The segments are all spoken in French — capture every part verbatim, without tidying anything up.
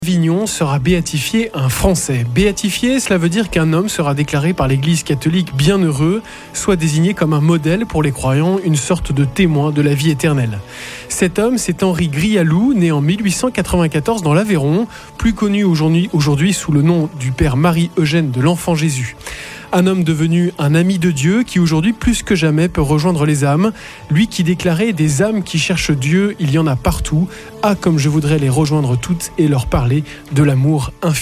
Avignon sera béatifié un Français. Béatifié, cela veut dire qu'un homme sera déclaré par l'Église catholique bienheureux, soit désigné comme un modèle pour les croyants, une sorte de témoin de la vie éternelle. Cet homme, c'est Henri Grialou, né en mille huit cent quatre-vingt-quatorze dans l'Aveyron, plus connu aujourd'hui, aujourd'hui sous le nom du père Marie-Eugène de l'Enfant Jésus. Un homme devenu un ami de Dieu qui aujourd'hui plus que jamais peut rejoindre les âmes. Lui qui déclarait « Des âmes qui cherchent Dieu, il y en a partout. Ah, comme je voudrais les rejoindre toutes et leur parler de l'amour infini. »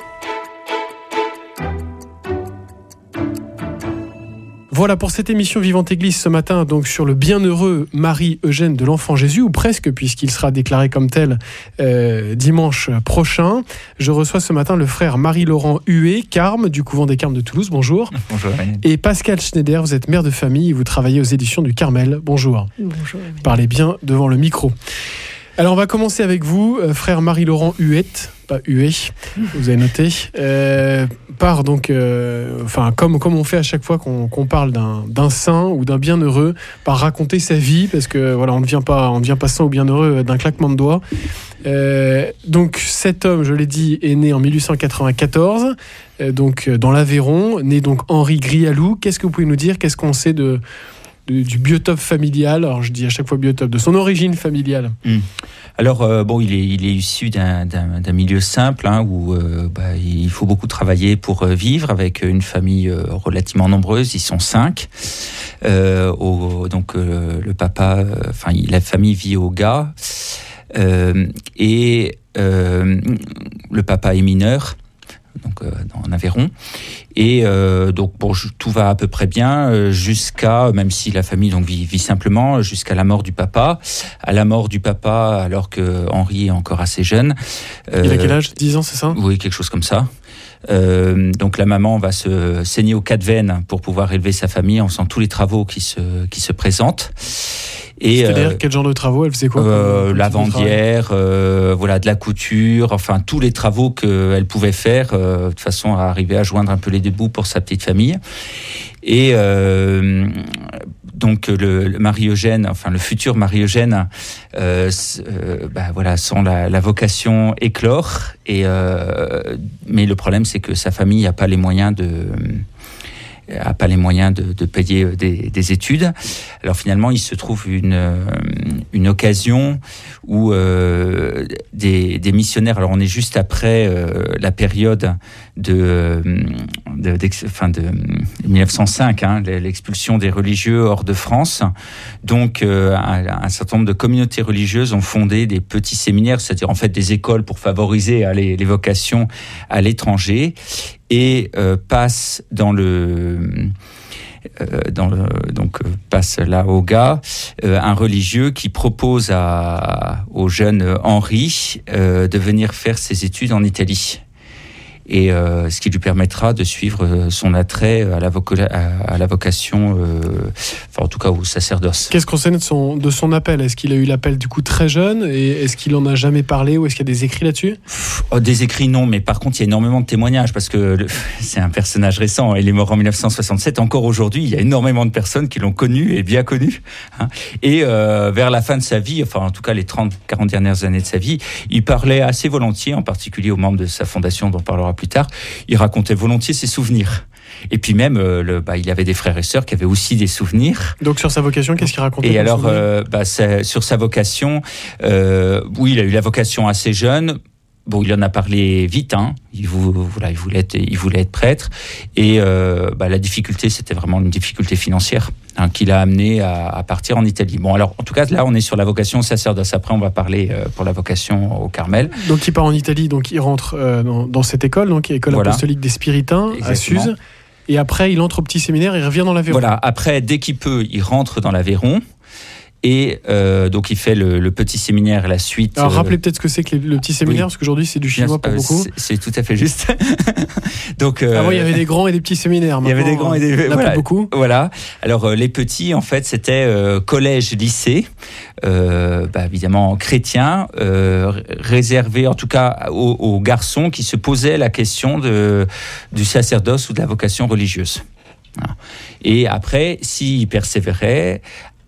Voilà pour cette émission Vivante Église ce matin, donc sur le bienheureux Marie-Eugène de l'Enfant Jésus, ou presque, puisqu'il sera déclaré comme tel euh, dimanche prochain. Je reçois ce matin le frère Marie-Laurent Huet, Carme, du couvent des Carmes de Toulouse. Bonjour. Bonjour. Et Pascal Schneider, vous êtes mère de famille et vous travaillez aux éditions du Carmel. Bonjour. Bonjour. Parlez bien devant le micro. Alors on va commencer avec vous, euh, frère Marie-Laurent Huet, pas Huet, vous avez noté, euh, par donc, euh, enfin comme, comme on fait à chaque fois qu'on, qu'on parle d'un, d'un saint ou d'un bienheureux, par raconter sa vie, parce que voilà, on ne devient pas, on ne devient pas saint ou bienheureux d'un claquement de doigts. Euh, donc cet homme, je l'ai dit, est né en mille huit cent quatre-vingt-quatorze, euh, donc dans l'Aveyron, né donc Henri Grialou. Qu'est-ce que vous pouvez nous dire? Qu'est-ce qu'on sait de du biotope familial, alors je dis à chaque fois biotope, de son origine familiale? Mmh. Alors, euh, bon, il est, il est issu d'un, d'un, d'un milieu simple, hein, où euh, bah, il faut beaucoup travailler pour vivre, avec une famille euh, relativement nombreuse, ils sont cinq. Euh, au, donc, euh, le papa, enfin, euh, la famille vit au Gard, euh, et euh, le papa est mineur, donc euh, en Aveyron, et euh, donc bon, tout va à peu près bien euh, jusqu'à, même si la famille donc vit, vit simplement, jusqu'à la mort du papa. À la mort du papa, alors que Henri est encore assez jeune. Euh, Il a quel âge? dix ans, c'est ça? Oui, quelque chose comme ça. Euh, donc la maman va se saigner aux quatre veines pour pouvoir élever sa famille en faisant tous les travaux qui se qui se présentent. Et C'est-à-dire euh, quel genre de travaux? Elle faisait quoi? euh, Lavandière, euh, voilà, de la couture, enfin tous les travaux qu'elle pouvait faire euh, de façon à arriver à joindre un peu les deux bouts pour sa petite famille. Et euh, donc le, le Marie-Eugène, enfin le futur Marie-Eugène, euh, euh, bah, voilà, sent la, la vocation éclore. Et euh, mais le problème, c'est que sa famille n'a pas les moyens de a pas les moyens de, de payer des, des études. Alors finalement, il se trouve une, une occasion où euh, des, des missionnaires, alors on est juste après euh, la période de, de, enfin de mille neuf cent cinq, hein, l'expulsion des religieux hors de France. Donc euh, un, un certain nombre de communautés religieuses ont fondé des petits séminaires, c'est-à-dire en fait des écoles pour favoriser hein, les, les vocations à l'étranger, et euh, passe dans le euh, dans le, donc euh, passe là au Gard euh, un religieux qui propose à au jeune Henri euh, de venir faire ses études en Italie. Et euh, ce qui lui permettra de suivre son attrait à la, voca- à la vocation, euh, enfin en tout cas au sacerdoce. Qu'est-ce qu'on sait de son, de son appel? Est-ce qu'il a eu l'appel du coup très jeune, et est-ce qu'il en a jamais parlé, ou est-ce qu'il y a des écrits là-dessus? Oh, des écrits non, mais par contre il y a énormément de témoignages, parce que le, c'est un personnage récent, il est mort en mille neuf cent soixante-sept, encore aujourd'hui il y a énormément de personnes qui l'ont connu et bien connu, hein. Et euh, vers la fin de sa vie, enfin en tout cas les trente à quarante dernières années de sa vie, il parlait assez volontiers, en particulier aux membres de sa fondation dont on parlera plus tard, il racontait volontiers ses souvenirs. Et puis même, euh, le, bah, il avait des frères et sœurs qui avaient aussi des souvenirs. Donc sur sa vocation, qu'est-ce qu'il racontait? Et alors, euh, bah, sur sa vocation, euh, oui, il a eu la vocation assez jeune. Bon, il en a parlé vite, hein. Il, vou, voilà, il, voulait être, il voulait être prêtre. Et euh, bah, la difficulté, c'était vraiment une difficulté financière, hein, qui l'a amené à, à partir en Italie. Bon, alors, en tout cas, là, on est sur la vocation au sacerdoce. Après, on va parler euh, pour la vocation au Carmel. Donc, il part en Italie, donc il rentre euh, dans, dans cette école, donc l'école voilà. apostolique des Spiritains. Exactement. À Suse. Et après, il entre au petit séminaire, il revient dans l'Aveyron. Voilà, après, dès qu'il peut, il rentre dans l'Aveyron. Et euh, donc il fait le, le petit séminaire à la suite. Alors rappelez peut-être ce que c'est que le petit séminaire, oui. Parce qu'aujourd'hui c'est du chinois pour euh, beaucoup. C'est, c'est tout à fait juste. Donc euh, avant il y avait des grands et des petits séminaires. Il y avait des grands et des on voilà, beaucoup. Voilà. Alors euh, les petits en fait c'était euh, collège, lycée, euh, bah, évidemment chrétien, euh, réservé en tout cas aux, aux garçons qui se posaient la question de du sacerdoce ou de la vocation religieuse. Voilà. Et après s'ils persévéraient,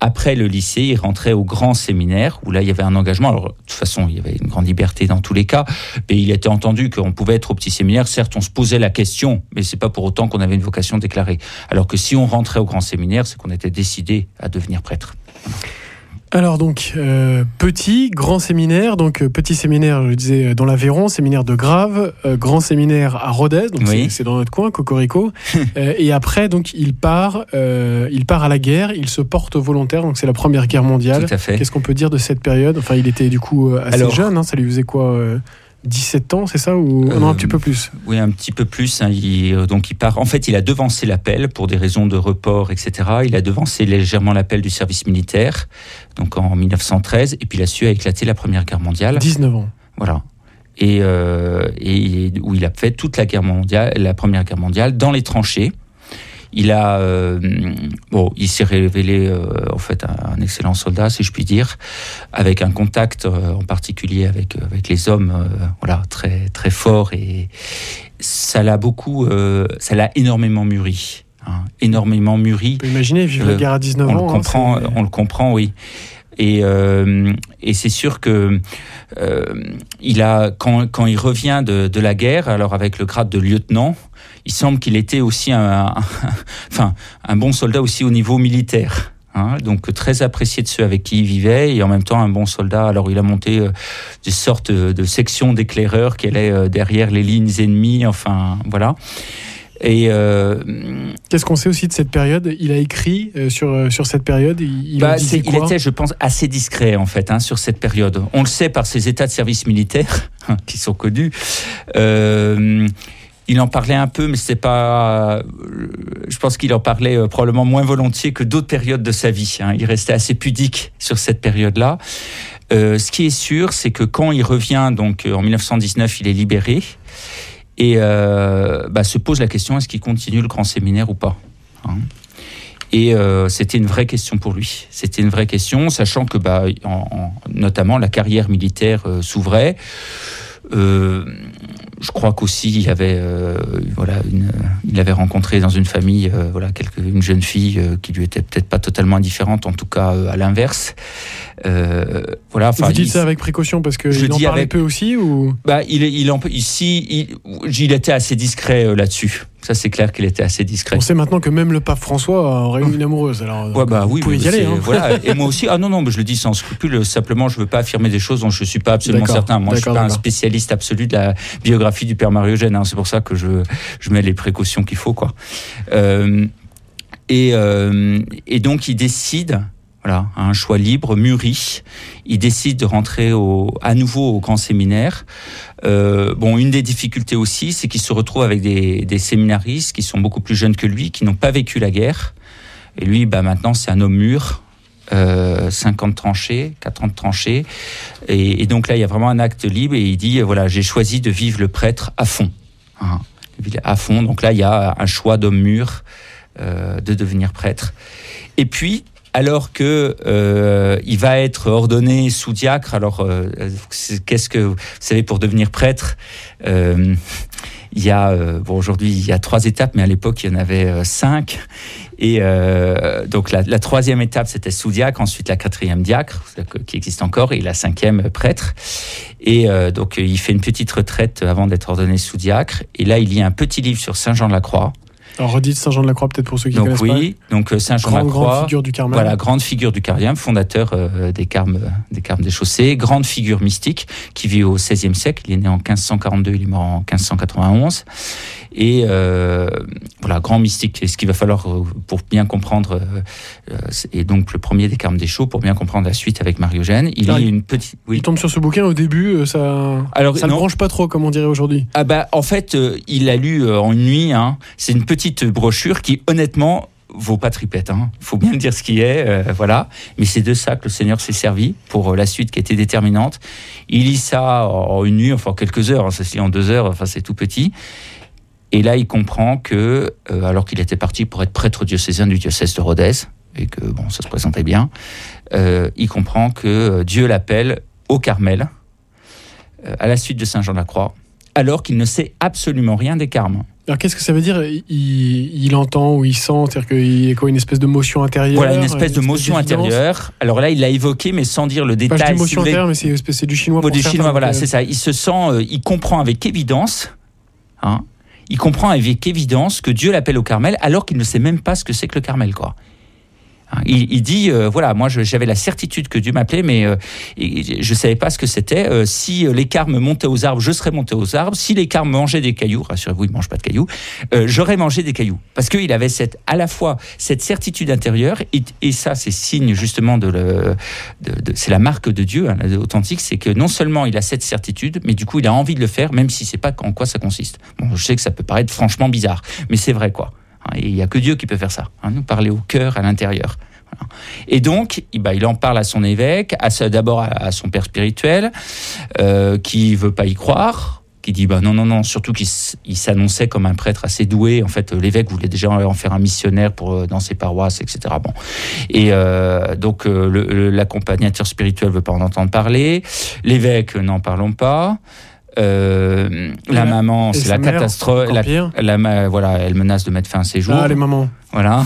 après le lycée, il rentrait au grand séminaire, où là, il y avait un engagement. Alors, de toute façon, il y avait une grande liberté dans tous les cas, mais il était entendu qu'on pouvait être au petit séminaire. Certes, on se posait la question, mais c'est pas pour autant qu'on avait une vocation déclarée. Alors que si on rentrait au grand séminaire, c'est qu'on était décidé à devenir prêtre. Alors donc, euh, petit, grand séminaire, donc euh, petit séminaire, je disais, dans l'Aveyron, séminaire de Grave, euh, grand séminaire à Rodez, donc oui. c'est, c'est dans notre coin, Cocorico, euh, et après, donc, il part, euh, il part à la guerre, il se porte volontaire, donc c'est la Première Guerre mondiale. Tout à fait. Qu'est-ce qu'on peut dire de cette période ? Enfin, il était du coup assez Alors, jeune, hein, ça lui faisait quoi euh, dix-sept ans, c'est ça ou euh, non, un petit peu plus. Oui, un petit peu plus. Hein, il, donc il part. En fait, il a devancé l'appel pour des raisons de report, et cetera. Il a devancé légèrement l'appel du service militaire, donc en dix-neuf cent treize, et puis il a su éclater la Première Guerre mondiale. dix-neuf ans. Voilà. Et, euh, et où il a fait toute la guerre mondiale, la Première Guerre mondiale, dans les tranchées. Il a, euh, bon, il s'est révélé euh, en fait un, un excellent soldat, si je puis dire, avec un contact euh, en particulier avec avec les hommes, euh, voilà, très très fort, et ça l'a beaucoup, euh, ça l'a énormément mûri, hein, énormément mûri. On peut imaginer vivre euh, la guerre à dix-neuf on ans. Le comprend, hein, on le comprend, oui. Et, euh, et c'est sûr que euh, il a, quand, quand il revient de, de la guerre, alors avec le grade de lieutenant, il semble qu'il était aussi un, un, enfin, un bon soldat aussi au niveau militaire. Hein, donc très apprécié de ceux avec qui il vivait, et en même temps un bon soldat. Alors il a monté euh, des sortes de sections d'éclaireurs qui allaient euh, derrière les lignes ennemies. Enfin voilà. Et euh, qu'est-ce qu'on sait aussi de cette période ? Il a écrit euh, sur euh, sur cette période. Il, il, bah, disait c'est, quoi ? il était, je pense, assez discret en fait hein, sur cette période. On le sait par ses états de service militaire qui sont connus. Euh, il en parlait un peu, mais c'est pas. Euh, je pense qu'il en parlait euh, probablement moins volontiers que d'autres périodes de sa vie. Hein. Il restait assez pudique sur cette période-là. Euh, ce qui est sûr, c'est que quand il revient, donc en dix-neuf cent dix-neuf, il est libéré. Et euh, bah, se pose la question, est-ce qu'il continue le grand séminaire ou pas hein. Et euh, c'était une vraie question pour lui. C'était une vraie question, sachant que bah, en, en, notamment la carrière militaire euh, s'ouvrait. Euh, je crois qu'aussi il avait, euh, voilà, une, il avait rencontré dans une famille, euh, voilà, quelque, une jeune fille euh, qui lui était peut-être pas totalement indifférente, en tout cas euh, à l'inverse. Euh, voilà. Vous dites il, ça avec précaution parce que il en parlait avec, peu aussi ou bah il il en ici il, il était assez discret euh, là-dessus. Ça c'est clair qu'il était assez discret. On sait maintenant que même le pape François aurait eu une amoureuse. Alors ouais, bah vous oui, pouvez y aller. Hein. Voilà. Et moi aussi. Ah non non, mais je le dis sans scrupule. Simplement, je veux pas affirmer des choses dont je suis pas absolument d'accord, certain. Moi, je suis pas d'accord. un spécialiste absolu de la biographie du père Marie-Eugène. Hein. C'est pour ça que je je mets les précautions qu'il faut quoi. Euh, et euh, et donc il décide. Voilà, un choix libre, mûri. Il décide de rentrer au, à nouveau au grand séminaire. Euh, bon, une des difficultés aussi, c'est qu'il se retrouve avec des, des séminaristes qui sont beaucoup plus jeunes que lui, qui n'ont pas vécu la guerre. Et lui, bah maintenant, c'est un homme mûr, euh, cinquante tranchées, quarante tranchées. Et, et donc là, il y a vraiment un acte libre. Et il dit, voilà, j'ai choisi de vivre le prêtre à fond, hein, à fond. Donc là, il y a un choix d'homme mûr euh, de devenir prêtre. Et puis, alors que euh, il va être ordonné sous-diacre, alors euh, qu'est-ce que vous savez pour devenir prêtre euh, il y a euh, bon aujourd'hui il y a trois étapes, mais à l'époque il y en avait euh, cinq. Et euh, donc la, la troisième étape c'était sous-diacre, ensuite la quatrième diacre qui existe encore, et la cinquième prêtre. Et euh, donc il fait une petite retraite avant d'être ordonné sous-diacre. Et là il lit un petit livre sur Saint Jean de la Croix. Alors redites Saint Jean de la Croix peut-être pour ceux qui donc, connaissent oui, pas. Oui, donc Saint Jean de la Croix, grande figure du Carmel. Voilà, grande figure du Carmel, fondateur euh, des Carmes, des Carmes des Chaussées, grande figure mystique qui vit au seizième siècle. Il est né en quinze cent quarante-deux, il est mort en quinze cent quatre-vingt-onze. Et euh, voilà, grand mystique. Et ce qu'il va falloir euh, pour bien comprendre, euh, et donc le premier des Carmes des Chauds, pour bien comprendre la suite avec Marie-Eugène, il ah, lit une petite. Oui. Il tombe sur ce bouquin au début, ça. Alors ça ne branche pas trop, comme on dirait aujourd'hui. Ah bah en fait, euh, il l'a lu euh, en une nuit. Hein. C'est une petite brochure qui honnêtement vaut pas tripette. Hein. Faut bien le dire ce qui est, euh, voilà. Mais c'est de ça que le Seigneur s'est servi pour la suite qui était déterminante. Il lit ça en une nuit, enfin quelques heures. Hein, ça se lit en deux heures. Enfin c'est tout petit. Et là, il comprend que, euh, alors qu'il était parti pour être prêtre diocésain du diocèse de Rodez, et que bon, ça se présentait bien, euh, il comprend que Dieu l'appelle au Carmel, euh, à la suite de Saint Jean de la Croix, alors qu'il ne sait absolument rien des Carmes. Alors qu'est-ce que ça veut dire ? il, il entend ou il sent, c'est-à-dire qu'il y a quoi, une espèce de motion intérieure ? Voilà, une espèce une de espèce motion d'évidence. intérieure. Alors là, il l'a évoqué, mais sans dire le détail. Enfin, je dis motion si vous voulez. intérieure, mais c'est, c'est du chinois. Bon, pour du certains, chinois, voilà, donc, euh... c'est ça. Il se sent, euh, il comprend avec évidence, hein, il comprend avec évidence que Dieu l'appelle au Carmel, alors qu'il ne sait même pas ce que c'est que le Carmel, quoi. Il, il dit, euh, voilà, moi je, j'avais la certitude que Dieu m'appelait, mais euh, je ne savais pas ce que c'était. Euh, si les carmes montaient aux arbres, je serais monté aux arbres. Si les carmes mangeaient des cailloux, rassurez-vous, ils ne mangent pas de cailloux, euh, j'aurais mangé des cailloux. Parce qu'il avait cette, à la fois cette certitude intérieure, et, et ça c'est signe justement de, le, de, de c'est la marque de Dieu, hein, authentique, c'est que non seulement il a cette certitude, mais du coup il a envie de le faire, même si ce n'est pas en quoi ça consiste. Bon, je sais que ça peut paraître franchement bizarre, mais c'est vrai, quoi. Et il n'y a que Dieu qui peut faire ça, hein, nous parler au cœur, à l'intérieur. Voilà. Et donc, bah, il en parle à son évêque, à sa, d'abord à, à son père spirituel, euh, qui ne veut pas y croire, qui dit bah, non, non, non, surtout qu'il il s'annonçait comme un prêtre assez doué. En fait, l'évêque voulait déjà en faire un missionnaire pour, dans ses paroisses, et cetera. Bon. Et euh, donc, euh, le, le, l'accompagnateur spirituel ne veut pas en entendre parler, l'évêque, n'en parlons pas. Euh, la ouais. maman, et c'est la mère, catastrophe. La, la, voilà, elle menace de mettre fin à ses jours. Ah, les mamans. Voilà.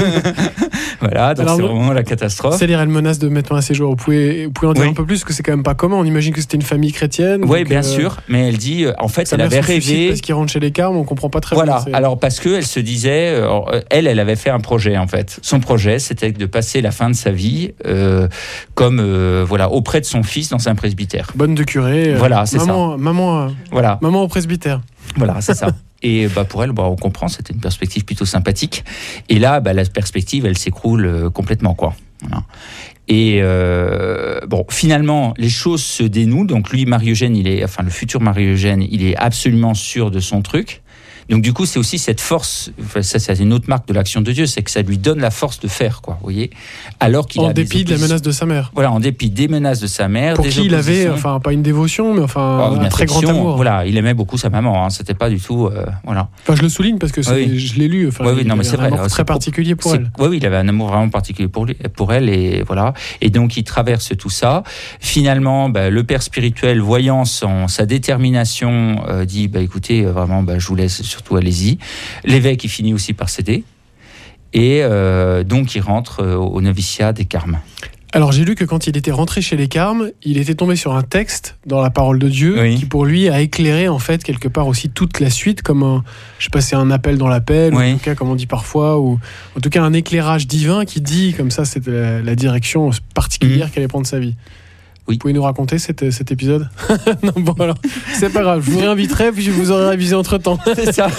Voilà, donc alors, c'est vraiment la catastrophe. C'est-à-dire, elle menace de mettre fin à ses jours. Vous pouvez, vous pouvez en dire oui. un peu plus, parce que c'est quand même pas commun. On imagine que c'était une famille chrétienne. Oui, bien euh, sûr. Mais elle dit, en fait, elle avait rêvé. Parce qu'il rentre chez les carmes, on comprend pas très voilà. bien. Voilà. Alors, parce qu'elle se disait, euh, elle, elle avait fait un projet, en fait. Son projet, c'était de passer la fin de sa vie euh, comme, euh, voilà, auprès de son fils dans un presbytère. Bonne de curé. Euh, voilà, c'est maman, ça. Maman, euh, voilà. Maman au presbytère. Voilà, c'est ça. Et bah pour elle, bah on comprend, c'était une perspective plutôt sympathique. Et là, bah la perspective, elle s'écroule euh, complètement, quoi. Voilà. Et euh, bon, finalement, les choses se dénouent. Donc lui, Marie-Eugène, il est, enfin le futur Marie-Eugène, il est absolument sûr de son truc. Donc du coup, c'est aussi cette force. Enfin, ça, c'est une autre marque de l'action de Dieu, c'est que ça lui donne la force de faire, quoi. Vous voyez, alors qu'il en a dépit de la menace de sa mère. Voilà, en dépit des menaces de sa mère. Pour des qui il avait, enfin pas une dévotion, mais enfin oh, un très grand amour. Voilà, il aimait beaucoup sa maman. Hein, c'était pas du tout, euh, voilà. Enfin, je le souligne parce que c'est, oui. je l'ai lu. Enfin, oui, oui, non, mais il c'est vrai. Un amour c'est très particulier pour elle. Oui, oui, il avait un amour vraiment particulier pour lui, pour elle, et voilà. Et donc il traverse tout ça. Finalement, bah, le père spirituel, voyant son, sa détermination, euh, dit bah écoutez, euh, vraiment, bah, je vous laisse, surtout allez-y. L'évêque, il finit aussi par céder. Et euh, donc, il rentre euh, au noviciat des Carmes. Alors, j'ai lu que quand il était rentré chez les Carmes, il était tombé sur un texte dans la parole de Dieu oui. qui, pour lui, a éclairé, en fait, quelque part aussi toute la suite, comme un, je sais pas, c'est un appel dans l'appel, oui. ou en tout cas, comme on dit parfois, ou en tout cas, un éclairage divin qui dit, comme ça, c'est la, la direction particulière mmh. qu'allait prendre sa vie. Oui. Vous pouvez nous raconter cet, cet épisode ? Non, bon, alors, c'est pas grave, je vous réinviterai, puis je vous aurai révisé entre-temps. C'est ça.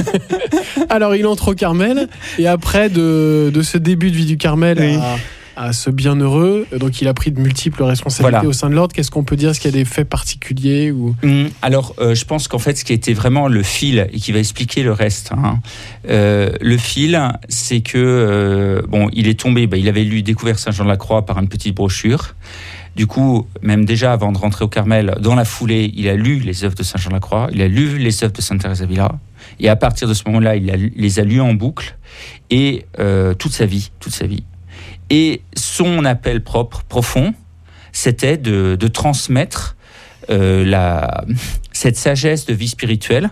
Alors, il entre au Carmel, et après de, de ce début de vie du Carmel oui. à, à ce bienheureux, donc il a pris de multiples responsabilités voilà. au sein de l'ordre. Qu'est-ce qu'on peut dire ? Est-ce qu'il y a des faits particuliers ou... mmh, Alors, euh, je pense qu'en fait, ce qui était vraiment le fil, et qui va expliquer le reste, hein, euh, le fil, c'est que, euh, bon, il est tombé, bah, il avait lu Découvert Saint-Jean-de-la-Croix par une petite brochure. Du coup, même déjà avant de rentrer au Carmel, dans la foulée, il a lu les œuvres de Saint Jean de la Croix, il a lu les œuvres de Sainte Thérèse d'Avila, et à partir de ce moment-là, il a, les a lues en boucle, et euh, toute sa vie, toute sa vie. Et son appel propre, profond, c'était de, de transmettre euh, la, cette sagesse de vie spirituelle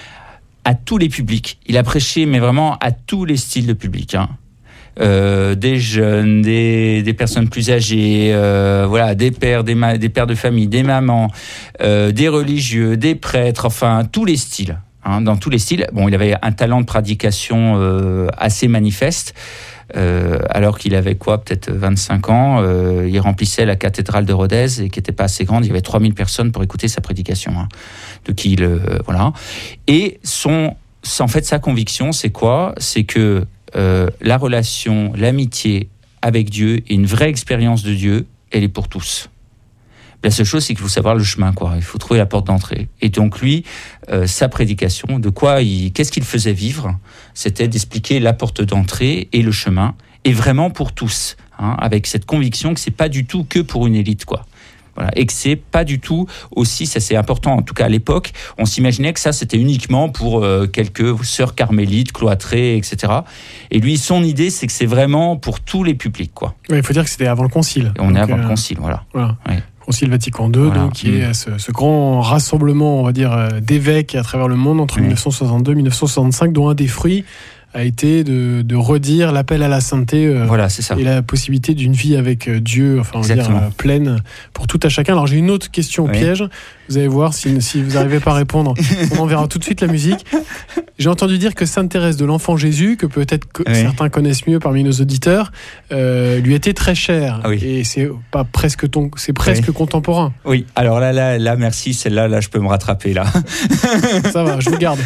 à tous les publics. Il a prêché, mais vraiment à tous les styles de public, hein. Euh, des jeunes, des, des personnes plus âgées, euh, voilà, des pères, des, ma- des pères de famille, des mamans, euh, des religieux, des prêtres, enfin tous les styles. Hein, dans tous les styles. Bon, il avait un talent de prédication euh, assez manifeste. Euh, alors qu'il avait quoi, peut-être vingt-cinq ans, euh, il remplissait la cathédrale de Rodez et qui n'était pas assez grande. Il y avait trois mille personnes pour écouter sa prédication. Hein, de qui il, euh, voilà. Et son, en fait, sa conviction, c'est quoi ? C'est que Euh, la relation, l'amitié avec Dieu et une vraie expérience de Dieu, elle est pour tous. La seule chose, c'est qu'il faut savoir le chemin, quoi. Il faut trouver la porte d'entrée. Et donc lui, euh, sa prédication, de quoi il, qu'est-ce qu'il faisait vivre ? C'était d'expliquer la porte d'entrée et le chemin, et vraiment pour tous, hein, avec cette conviction que c'est pas du tout que pour une élite, quoi. Voilà. Et que c'est pas du tout aussi, ça c'est important, en tout cas à l'époque, on s'imaginait que ça c'était uniquement pour euh, quelques sœurs carmélites, cloîtrées, et cetera. Et lui, son idée, c'est que c'est vraiment pour tous les publics, quoi. Ouais, il faut dire que c'était avant le concile. Et on donc, est avant euh, le concile, voilà. voilà. Ouais. Concile Vatican deux, voilà. donc, qui mmh. est ce, ce grand rassemblement, on va dire, d'évêques à travers le monde entre mmh. mille neuf cent soixante-deux et mille neuf cent soixante-cinq, dont un des fruits a été de, de redire l'appel à la sainteté euh, voilà, c'est ça. et la possibilité d'une vie avec Dieu, enfin, on va dire, euh, pleine pour tout à chacun. Alors j'ai une autre question oui. piège, vous allez voir si, si vous n'arrivez pas à répondre, on enverra tout de suite la musique. J'ai entendu dire que Sainte Thérèse de l'Enfant Jésus, que peut-être que oui. certains connaissent mieux parmi nos auditeurs, euh, lui était très chère. Ah oui. Et c'est pas presque ton, c'est presque oui. contemporain. Oui, alors là, là, là, merci, celle-là, là, je peux me rattraper, là. Ça va, je vous garde.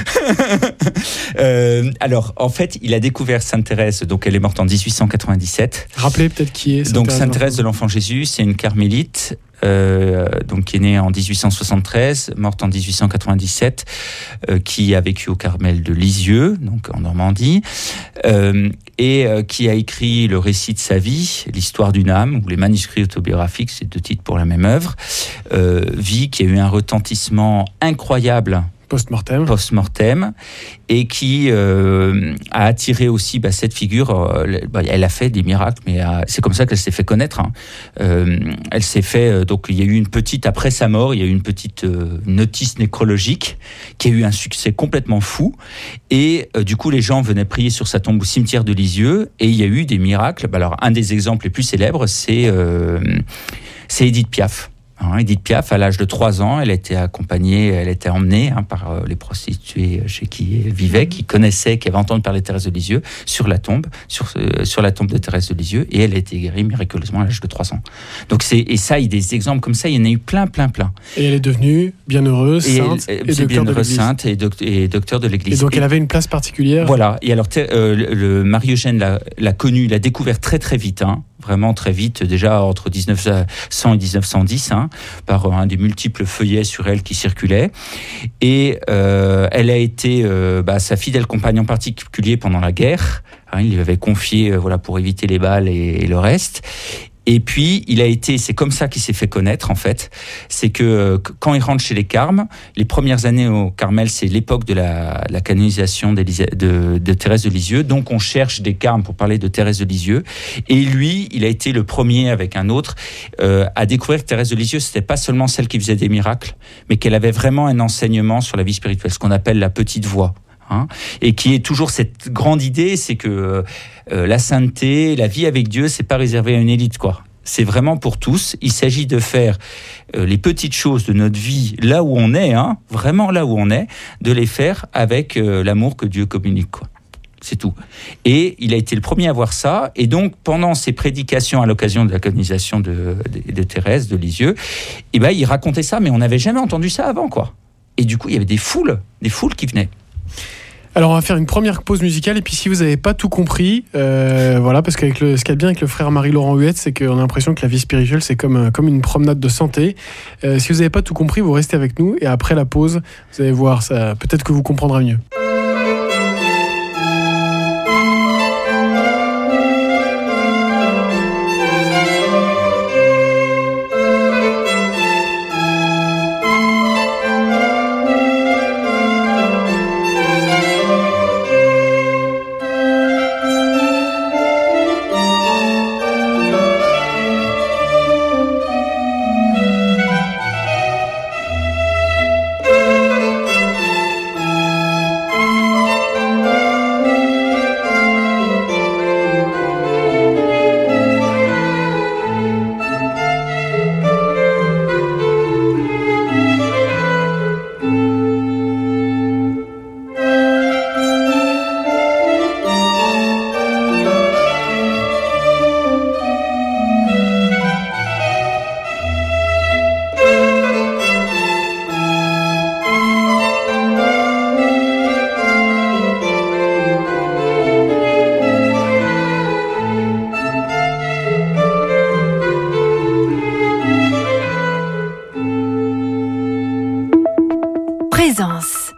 euh, alors, en fait, il a découvert Sainte Thérèse, donc elle est morte en dix-huit cent quatre-vingt-dix-sept. Rappelez peut-être qui est Sainte Donc Thérèse Sainte Thérèse de l'Enfant Jésus, c'est une carmélite. Euh, donc qui est née en dix-huit cent soixante-treize, morte en dix-huit cent quatre-vingt-dix-sept, euh, qui a vécu au Carmel de Lisieux, donc en Normandie, euh, et euh, qui a écrit le récit de sa vie, l'histoire d'une âme, ou les manuscrits autobiographiques, c'est deux titres pour la même œuvre. Euh, vie qui a eu un retentissement incroyable. Post-mortem. Post-mortem, et qui euh, a attiré aussi bah, cette figure. Euh, bah, elle a fait des miracles, mais euh, c'est comme ça qu'elle s'est fait connaître. Hein. Euh, elle s'est fait. Euh, donc, il y a eu une petite après sa mort, il y a eu une petite euh, notice nécrologique qui a eu un succès complètement fou. Et euh, du coup, les gens venaient prier sur sa tombe au cimetière de Lisieux, et il y a eu des miracles. Bah, alors, un des exemples les plus célèbres, c'est euh, c'est Édith Piaf. Hein, Édith Piaf, à l'âge de trois ans, elle était accompagnée, elle était emmenée hein, par euh, les prostituées chez qui elle vivait, qui connaissaient, qui avaient entendu parler de Thérèse de Lisieux, sur la tombe, sur, euh, sur la tombe de Thérèse de Lisieux, et elle a été guérie miraculeusement à l'âge de trois ans. Donc c'est, et ça, il y a des exemples comme ça, il y en a eu plein, plein, plein. Et elle est devenue bienheureuse, et sainte, elle, et docteur bienheureuse, de l'Église. sainte et, doc, et docteur de l'Église. Et donc elle avait une place particulière. Voilà, et alors euh, le, le Marie-Eugène l'a, l'a connue, l'a découvert très très vite, hein. Vraiment très vite, déjà entre dix-neuf cents et dix-neuf cent dix, hein, par un des multiples feuillets sur elle qui circulaient. Et euh, elle a été euh, bah, sa fidèle compagne en particulier pendant la guerre. Hein, il lui avait confié euh, voilà, pour éviter les balles et, et le reste. Et puis, il a été, c'est comme ça qu'il s'est fait connaître, en fait. C'est que euh, quand il rentre chez les Carmes, les premières années au Carmel, c'est l'époque de la, la canonisation de, de Thérèse de Lisieux. Donc, on cherche des Carmes pour parler de Thérèse de Lisieux. Et lui, il a été le premier, avec un autre, euh, à découvrir que Thérèse de Lisieux, c'était pas seulement celle qui faisait des miracles, mais qu'elle avait vraiment un enseignement sur la vie spirituelle, ce qu'on appelle la petite voix. Hein, et qui est toujours cette grande idée, c'est que euh, la sainteté, la vie avec Dieu, c'est pas réservé à une élite, quoi. C'est vraiment pour tous. Il s'agit de faire euh, les petites choses de notre vie là où on est, hein, vraiment là où on est, de les faire avec euh, l'amour que Dieu communique, quoi. C'est tout. Et il a été le premier à voir ça. Et donc, pendant ses prédications à l'occasion de la canonisation de, de, de Thérèse de Lisieux, eh ben, il racontait ça, mais on n'avait jamais entendu ça avant, quoi. Et du coup, il y avait des foules, des foules qui venaient. Alors on va faire une première pause musicale et puis si vous n'avez pas tout compris, euh, voilà, parce qu'avec le, ce qu'il y a bien avec le frère Marie-Laurent Huette, c'est qu'on a l'impression que la vie spirituelle c'est comme, comme une promenade de santé. Euh, si vous n'avez pas tout compris, vous restez avec nous et après la pause, vous allez voir, ça, peut-être que vous comprendrez mieux. Présence.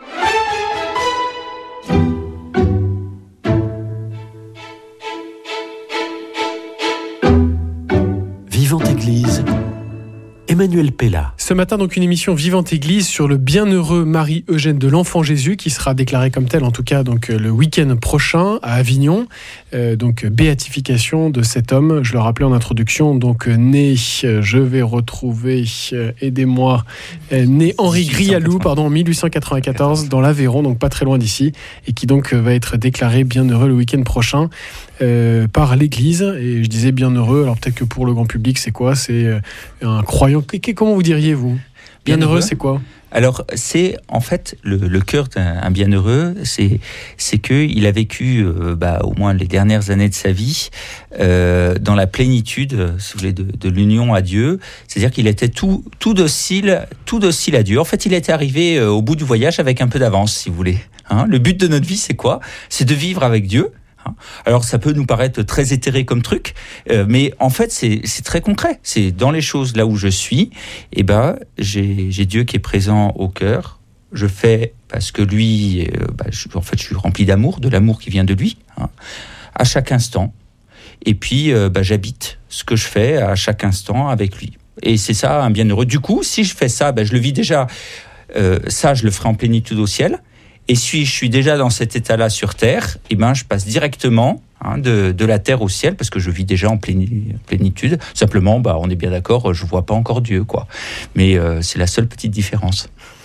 Vivante Église, Emmanuel Pella. Ce matin, donc, une émission Vivante Église sur le bienheureux Marie-Eugène de l'Enfant Jésus, qui sera déclaré comme tel, en tout cas, donc, le week-end prochain à Avignon. Euh, donc, béatification de cet homme. Je le rappelais en introduction, donc, né, je vais retrouver, euh, aidez-moi, euh, né Henri Grialou, pardon, en mille huit cent quatre-vingt-quatorze, dans l'Aveyron, donc pas très loin d'ici, et qui donc va être déclaré bienheureux le week-end prochain. Euh, par l'Église, et je disais bienheureux, alors peut-être que pour le grand public c'est quoi ? C'est euh, un croyant, comment vous diriez vous ? Bienheureux, bienheureux c'est quoi ? Alors c'est en fait le, le cœur d'un bienheureux, c'est c'est que il a vécu euh, bah, au moins les dernières années de sa vie euh, dans la plénitude, si vous voulez, de, de l'union à Dieu. C'est-à-dire qu'il était tout tout docile, tout docile à Dieu. En fait, il était arrivé euh, au bout du voyage avec un peu d'avance, si vous voulez. Hein ? Le but de notre vie, c'est quoi ? C'est de vivre avec Dieu. Alors ça peut nous paraître très éthéré comme truc, euh, mais en fait c'est, c'est très concret. C'est dans les choses là où je suis, et ben j'ai, j'ai Dieu qui est présent au cœur. Je fais parce que lui, euh, bah, je, en fait je suis rempli d'amour, de l'amour qui vient de lui, hein, à chaque instant. Et puis euh, bah, j'habite ce que je fais à chaque instant avec lui. Et c'est ça un bienheureux. Du coup, si je fais ça, bah, je le vis déjà. Euh, ça, je le ferai en plénitude au ciel. Et si je suis déjà dans cet état-là sur Terre, eh ben, je passe directement hein, de, de la Terre au ciel, parce que je vis déjà en plénitude. Simplement, bah, on est bien d'accord, je ne vois pas encore Dieu, quoi. Mais euh, c'est la seule petite différence.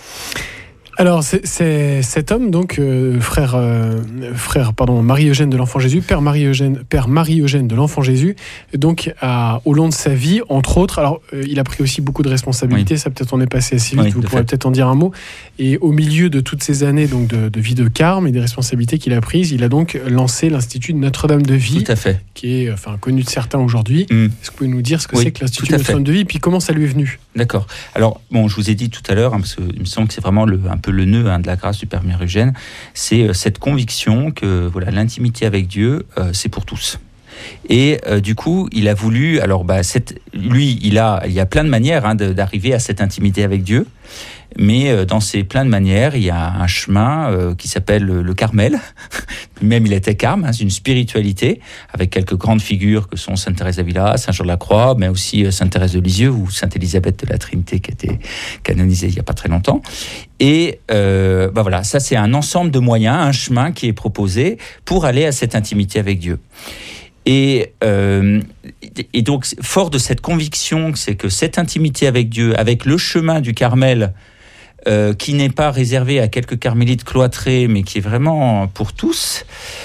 Alors, c'est, c'est cet homme, donc, euh, frère, euh, frère pardon, Marie-Eugène de l'Enfant Jésus, père Marie-Eugène, père Marie-Eugène de l'Enfant Jésus, donc, à, au long de sa vie, entre autres, alors, euh, il a pris aussi beaucoup de responsabilités, oui. Ça peut-être on est passé assez vite, oui, vous pourrez fait. peut-être en dire un mot, et au milieu de toutes ces années donc, de, de vie de carme et des responsabilités qu'il a prises, il a donc lancé l'Institut de Notre-Dame de Vie, tout à fait. Qui est enfin, connu de certains aujourd'hui. Mm. Est-ce que vous pouvez nous dire ce que oui, c'est que l'Institut de Notre-Dame de Vie, et puis comment ça lui est venu ? D'accord. Alors, bon, je vous ai dit tout à l'heure, hein, parce qu'il me semble que c'est vraiment le, un peu le nœud hein, de la grâce du Père Marie-Eugène, c'est euh, cette conviction que voilà, l'intimité avec Dieu, euh, c'est pour tous. Et euh, du coup, il a voulu, alors bah, cette, lui, il a, il y a plein de manières hein, de, d'arriver à cette intimité avec Dieu, mais euh, dans ces plein de manières, il y a un chemin euh, qui s'appelle le, le Carmel. Lui-même, il était carme, hein, c'est une spiritualité avec quelques grandes figures que sont Sainte Thérèse d'Avila, Saint Jean de la Croix, mais aussi euh, Sainte Thérèse de Lisieux ou Sainte Élisabeth de la Trinité qui a été canonisée il n'y a pas très longtemps. Et euh, bah voilà, ça c'est un ensemble de moyens, un chemin qui est proposé pour aller à cette intimité avec Dieu. Et, euh, et donc, fort de cette conviction, c'est que cette intimité avec Dieu, avec le chemin du Carmel, euh, qui n'est pas réservé à quelques carmélites cloîtrés, mais qui est vraiment pour tous,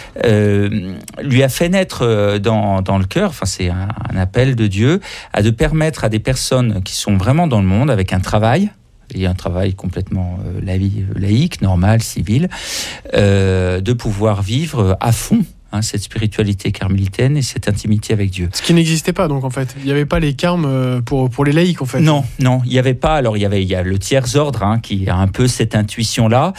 euh, lui a fait naître dans, dans le cœur, enfin c'est un, un appel de Dieu, à de permettre à des personnes qui sont vraiment dans le monde, avec un travail, et un travail complètement euh, laïque, normal, civil, euh, de pouvoir vivre à fond Hein, cette spiritualité carmélitaine et cette intimité avec Dieu. Ce qui n'existait pas donc en fait. Il n'y avait pas les carmes pour, pour les laïcs en fait. Non, non, il n'y avait pas. Alors il y avait il y a le tiers ordre hein, qui a un peu cette intuition-là.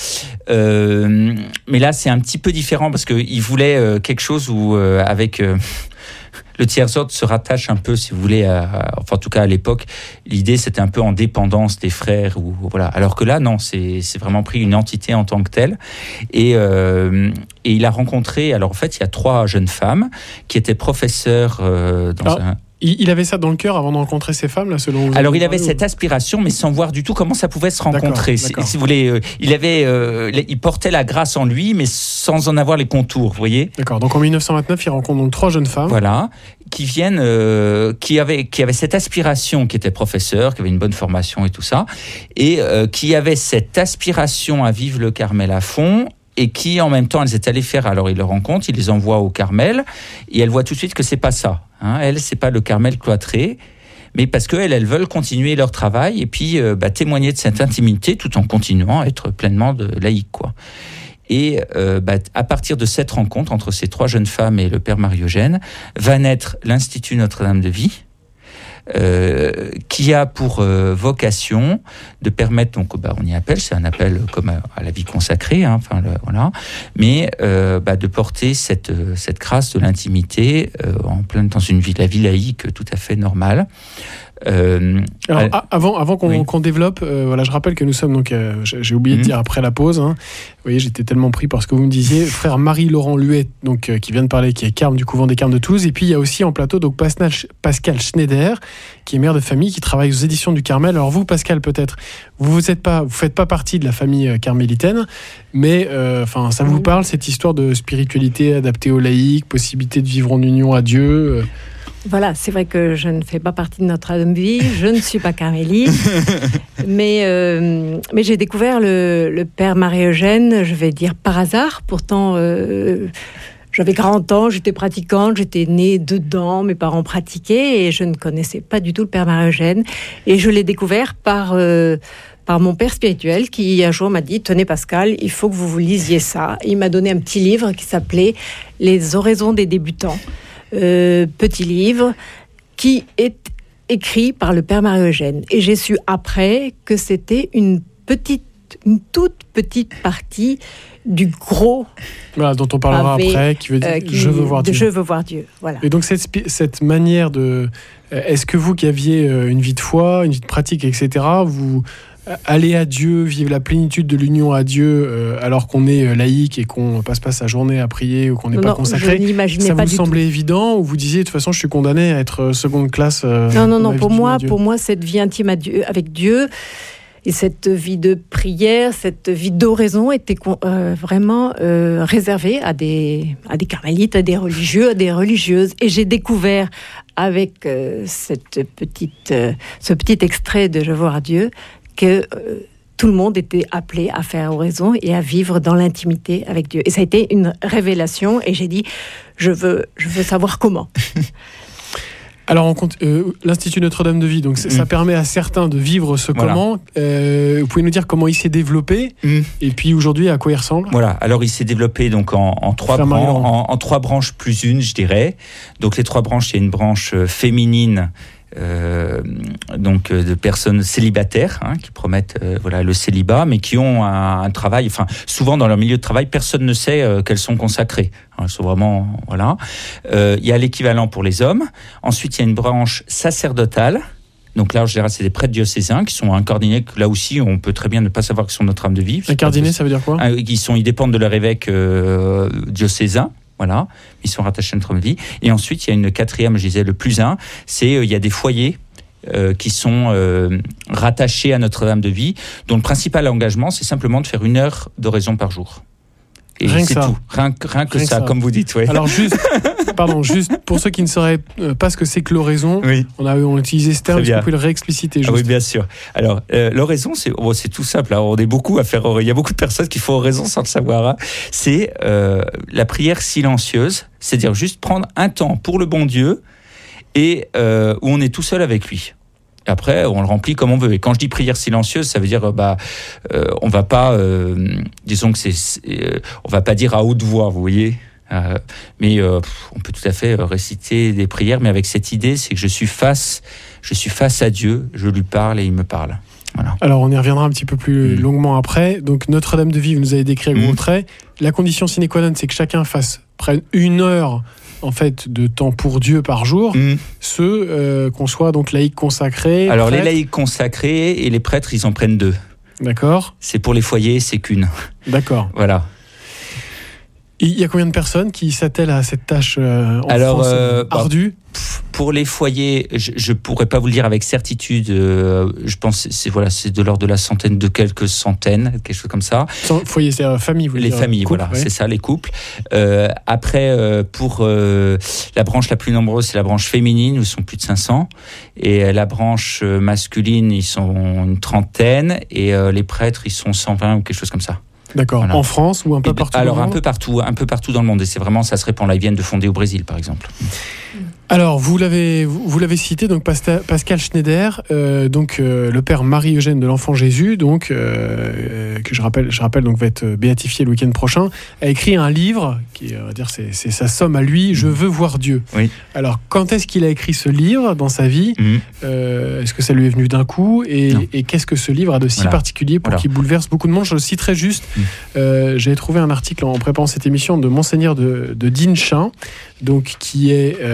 Euh, mais là c'est un petit peu différent parce qu'il voulait euh, quelque chose où euh, avec... Euh, le tiers-ordre se rattache un peu, si vous voulez, à, à, enfin en tout cas à l'époque, l'idée c'était un peu en dépendance des frères, ou voilà. Alors que là, non, c'est c'est vraiment pris une entité en tant que telle. Et euh, et il a rencontré, alors en fait, il y a trois jeunes femmes qui étaient professeurs euh, dans ah. un. Il avait ça dans le cœur avant de rencontrer ces femmes, là, selon vous? Alors, il avait cette aspiration, mais sans voir du tout comment ça pouvait se rencontrer. D'accord, d'accord. Si, si vous voulez, euh, il avait, euh, il portait la grâce en lui, mais sans en avoir les contours, vous voyez? D'accord. Donc, en dix-neuf cent vingt-neuf, il rencontre donc trois jeunes femmes. Voilà. Qui viennent, euh, qui avaient, qui avaient cette aspiration, qui étaient professeurs, qui avaient une bonne formation et tout ça, et euh, qui avaient cette aspiration à vivre le Carmel à fond, et qui, en même temps, elles étaient allées faire, alors ils le rencontrent, ils les envoient au Carmel, et elles voient tout de suite que c'est pas ça. Hein. Elles, c'est pas le Carmel cloîtré, mais parce qu'elles, elles veulent continuer leur travail, et puis euh, bah, témoigner de cette intimité, tout en continuant à être pleinement de laïque, quoi. Et euh, bah, à partir de cette rencontre entre ces trois jeunes femmes et le Père Marie-Eugène, va naître l'Institut Notre-Dame de Vie, Euh, qui a pour euh, vocation de permettre, donc bah, on y appelle, c'est un appel comme à, à la vie consacrée, hein, enfin, le, voilà, mais euh, bah, de porter cette, cette grâce de l'intimité euh, en plein dans une vie, la vie laïque tout à fait normale, Euh, Alors, euh, a- avant, avant qu'on, oui. qu'on développe, euh, voilà, je rappelle que nous sommes donc, euh, j'ai, j'ai oublié de Mhm. dire après la pause. Hein, vous voyez, j'étais tellement pris par ce que vous me disiez. Frère Marie-Laurent Huet, donc euh, qui vient de parler, qui est carme du couvent des Carmes de Toulouse, et puis il y a aussi en plateau donc Pascal, Pascal Schneider, qui est mère de famille, qui travaille aux éditions du Carmel. Alors vous, Pascal, peut-être, vous vous êtes pas, vous faites pas partie de la famille euh, carmélitaine, mais enfin, euh, ça vous parle cette histoire de spiritualité adaptée aux laïcs, possibilité de vivre en union à Dieu. Euh, Voilà, c'est vrai que je ne fais pas partie de notre âme de vie, je ne suis pas carmélite, mais, euh, mais j'ai découvert le, le père Marie-Eugène, je vais dire par hasard. Pourtant, euh, j'avais quarante ans, j'étais pratiquante, j'étais née dedans, mes parents pratiquaient et je ne connaissais pas du tout le père Marie-Eugène. Et je l'ai découvert par... Euh, par mon père spirituel qui un jour m'a dit « Tenez Pascal, il faut que vous vous lisiez ça ». Il m'a donné un petit livre qui s'appelait « Les oraisons des débutants ». Euh, petit livre qui est écrit par le père Marie-Eugène. Et j'ai su après que c'était une petite, une toute petite partie du gros voilà, dont on parlera pavé, après, qui veut dire euh, qui, je veux voir de Dieu. Je veux voir Dieu. Voilà. Et donc cette, cette manière de... Est-ce que vous qui aviez une vie de foi, une vie de pratique, et cetera, vous allez à Dieu, vivre la plénitude de l'union à Dieu euh, alors qu'on est laïque et qu'on passe pas sa journée à prier ou qu'on n'est non, pas non, consacré, je n'imaginais ça pas vous du semblait tout. évident ou vous disiez de toute façon je suis condamné à être seconde classe euh, Non, non, non, pour moi, pour pour moi, cette vie intime à Dieu, avec Dieu et cette vie de prière, cette vie d'oraison était euh, vraiment euh, réservée à des, à des carmélites, à des religieux, à des religieuses. Et j'ai découvert avec euh, cette petite, euh, ce petit extrait de Je veux voir Dieu que euh, tout le monde était appelé à faire oraison et à vivre dans l'intimité avec Dieu. Et ça a été une révélation et j'ai dit, je veux, je veux savoir comment. Alors, on compte, euh, l'Institut Notre-Dame de Vie, donc mmh. ça permet à certains de vivre ce voilà. comment. Euh, vous pouvez nous dire comment il s'est développé mmh. et puis aujourd'hui à quoi il ressemble? Voilà. Alors il s'est développé donc en, en trois branches, en, en trois branches plus une, je dirais. Donc les trois branches, il y a une branche féminine. Euh, donc euh, de personnes célibataires hein, qui promettent euh, voilà le célibat, mais qui ont un, un travail. Enfin, souvent dans leur milieu de travail, personne ne sait euh, qu'elles sont consacrées. Elles sont vraiment voilà. Euh, il y a l'équivalent pour les hommes. Ensuite, il y a une branche sacerdotale. Donc là, en général, c'est des prêtres diocésains qui sont incardinés. Là aussi, on peut très bien ne pas savoir qu'ils sont notre âme de vie. Incardiné, ça veut dire quoi? Ils sont, ils dépendent de leur évêque euh, diocésain. Voilà, ils sont rattachés à notre âme de vie. Et ensuite, il y a une quatrième, je disais, le plus un, c'est euh, il y a des foyers euh, qui sont euh, rattachés à Notre-Dame de Vie, dont le principal engagement, c'est simplement de faire une heure d'oraison par jour. Et rien c'est que ça. tout, rien, rien que rien ça, que ça, comme vous dites. Ouais. Alors juste, pardon, juste pour ceux qui ne sauraient pas ce que c'est que l'oraison, oui. on a on a utilisé ce terme, est-ce que vous pouvez le réexpliciter juste? Ah oui, bien sûr. Alors euh, l'oraison, c'est oh, c'est tout simple. Hein, on est beaucoup à faire. Il y a beaucoup de personnes qui font oraison sans le savoir. Hein. C'est euh, la prière silencieuse, c'est-à-dire juste prendre un temps pour le bon Dieu et euh, où on est tout seul avec lui. Après, on le remplit comme on veut. Et quand je dis prière silencieuse, ça veut dire, bah, euh, on va pas, euh, disons que c'est, c'est euh, on va pas dire à haute voix, vous voyez. Euh, mais euh, on peut tout à fait réciter des prières, mais avec cette idée, c'est que je suis face, je suis face à Dieu, je lui parle et il me parle. Voilà. Alors, on y reviendra un petit peu plus mmh. longuement après. Donc, Notre-Dame de Vie, vous nous avez décrit à gros mmh. traits. La condition sine qua non, c'est que chacun fasse près une heure en fait de temps pour Dieu par jour, mmh. ceux euh, qu'on soit donc laïcs consacrés. Alors prêtres. Les laïcs consacrés et les prêtres, ils en prennent deux. D'accord. C'est pour les foyers, c'est qu'une. D'accord. Voilà. Il y a combien de personnes qui s'attellent à cette tâche euh, en Alors, France euh, ardue? Pour les foyers, je ne pourrais pas vous le dire avec certitude. Euh, je pense que c'est, voilà, c'est de l'ordre de la centaine, de quelques centaines, quelque chose comme ça. Foyer, c'est euh, famille, vous Les dire, familles, couple, voilà, ouais. c'est ça, les couples. Euh, après, euh, pour euh, la branche la plus nombreuse, c'est la branche féminine, où ils sont plus de cinq cents. Et la branche masculine, ils sont une trentaine. Et euh, les prêtres, ils sont cent vingt ou quelque chose comme ça. D'accord. Voilà. En France ou un peu partout? Alors dans le un monde peu partout, un peu partout dans le monde. Et c'est vraiment, ça se répand là. Ils viennent de fonder au Brésil, par exemple. Alors, vous l'avez, vous l'avez cité, donc Pascal Schneider, euh, donc euh, le père Marie-Eugène de l'Enfant Jésus, donc euh, que je rappelle, je rappelle donc va être béatifié le week-end prochain, a écrit un livre qui, on va dire, c'est, c'est sa somme à lui. Je veux voir Dieu. Oui. Alors, quand est-ce qu'il a écrit ce livre dans sa vie? mmh. euh, Est-ce que ça lui est venu d'un coup? Et, et qu'est-ce que ce livre a de si voilà. particulier pour voilà. qu'il bouleverse beaucoup de monde? Je le citerai juste. Mmh. Euh, j'ai trouvé un article en préparant cette émission de Monseigneur de, de Dinchin, donc qui est euh, l'ancien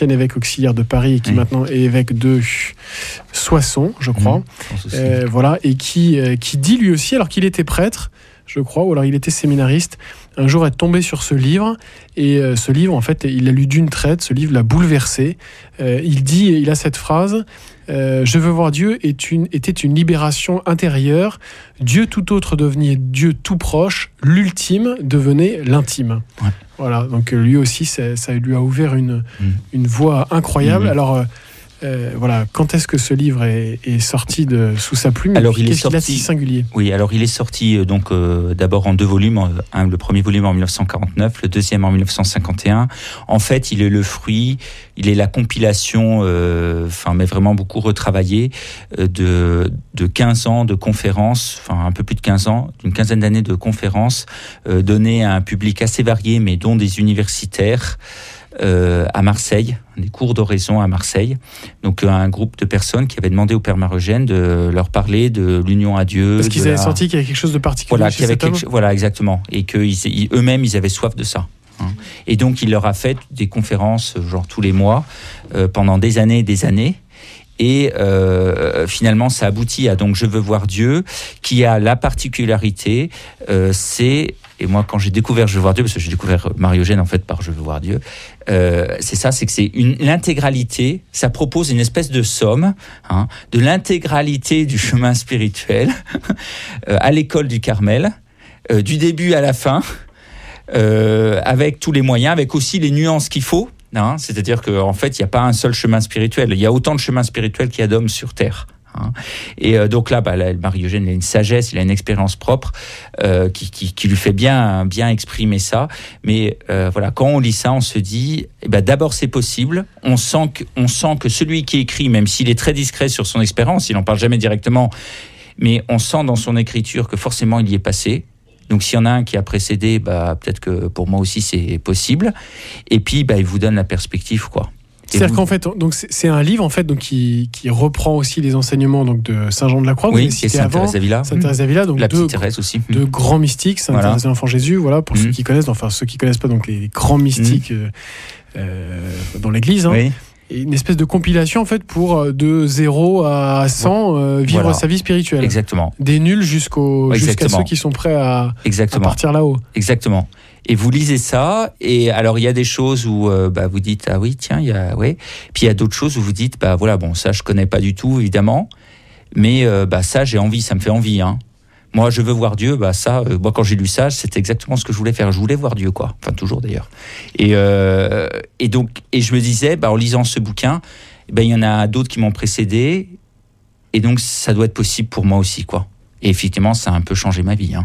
ancien évêque auxiliaire de Paris et qui oui. maintenant est évêque de Soissons, je crois. Mmh, euh, voilà, et qui, euh, qui dit lui aussi, alors qu'il était prêtre, je crois, ou alors il était séminariste, un jour être tombé sur ce livre, et euh, ce livre, en fait, il l'a lu d'une traite, ce livre l'a bouleversé. Euh, il dit, il a cette phrase, euh, « Je veux voir Dieu » est une, était une libération intérieure. Dieu tout autre devenait Dieu tout proche, l'ultime devenait l'intime. Ouais. Voilà, donc lui aussi, ça, ça lui a ouvert une, mmh. une voie incroyable. Mmh. Alors, euh, Euh, voilà, quand est-ce que ce livre est, est sorti de, sous sa plume? Alors il est Qu'est-ce sorti, qu'il a de si singulier? Oui, alors il est sorti euh, donc euh, d'abord en deux volumes, un, le premier volume en dix-neuf cent quarante-neuf, le deuxième en dix-neuf cent cinquante et un. En fait, il est le fruit, il est la compilation, euh, enfin, mais vraiment beaucoup retravaillé euh, de de quinze ans de conférences, enfin un peu plus de quinze ans, d'une quinzaine d'années de conférences euh, données à un public assez varié, mais dont des universitaires. Euh, à Marseille, des cours d'oraison à Marseille. Donc un groupe de personnes qui avaient demandé au Père Marie-Eugène de leur parler de l'union à Dieu. Parce qu'ils la... avaient senti qu'il y avait quelque chose de particulier voilà, chez cet homme. Quelque... Voilà, exactement. Et qu'eux-mêmes, ils avaient soif de ça. Hein. Et donc il leur a fait des conférences, genre tous les mois, euh, pendant des années et des années. Et euh, finalement, ça aboutit à donc Je veux voir Dieu, qui a la particularité, euh, c'est, et moi quand j'ai découvert Je veux voir Dieu, parce que j'ai découvert Marie-Eugène en fait par Je veux voir Dieu, euh, c'est ça, c'est que c'est une, l'intégralité, ça propose une espèce de somme, hein, de l'intégralité du chemin spirituel euh, à l'école du Carmel, euh, du début à la fin, euh, avec tous les moyens, avec aussi les nuances qu'il faut. Hein, c'est-à-dire qu'en en fait, il n'y a pas un seul chemin spirituel. Il y a autant de chemins spirituels qu'il y a d'hommes sur Terre. Hein. Et euh, donc là, bah, là, Marie-Eugène a une sagesse, il a une expérience propre euh, qui, qui, qui lui fait bien, bien exprimer ça. Mais euh, voilà, quand on lit ça, on se dit, eh ben, d'abord c'est possible. On sent que, on sent que celui qui écrit, même s'il est très discret sur son expérience, il n'en parle jamais directement, mais on sent dans son écriture que forcément il y est passé. Donc s'il y en a un qui a précédé, bah, peut-être que pour moi aussi c'est possible. Et puis bah, il vous donne la perspective, quoi. Et C'est-à-dire vous... qu'en fait, donc c'est, c'est un livre en fait donc qui, qui reprend aussi les enseignements donc de Saint Jean de la Croix. Oui, et Sainte Thérèse d'Avila. Sainte Thérèse d'Avila, donc la deux, petite Thérèse aussi. deux grands mystiques, Sainte voilà. Thérèse de l'Enfant Jésus. Voilà pour mmh. ceux qui connaissent, enfin ceux qui connaissent pas donc les grands mystiques mmh. euh, dans l'Église. Hein. Oui. Une espèce de compilation en fait pour de zéro à cent euh, vivre voilà. sa vie spirituelle. Exactement. Des nuls jusqu'au, jusqu'à ceux qui sont prêts à, à partir là-haut. Exactement. Et vous lisez ça, et alors il y a des choses où euh, bah, vous dites ah oui tiens il y a ouais, puis il y a d'autres choses où vous dites bah voilà bon ça je connais pas du tout évidemment, mais euh, bah ça j'ai envie, ça me fait envie hein. Moi, je veux voir Dieu, bah ça, euh, moi quand j'ai lu ça, c'était exactement ce que je voulais faire. Je voulais voir Dieu, quoi. Enfin, toujours d'ailleurs. Et, euh, et donc, et je me disais, bah, en lisant ce bouquin, bah, il y en a d'autres qui m'ont précédé, et donc ça doit être possible pour moi aussi, quoi. Et effectivement, ça a un peu changé ma vie, hein.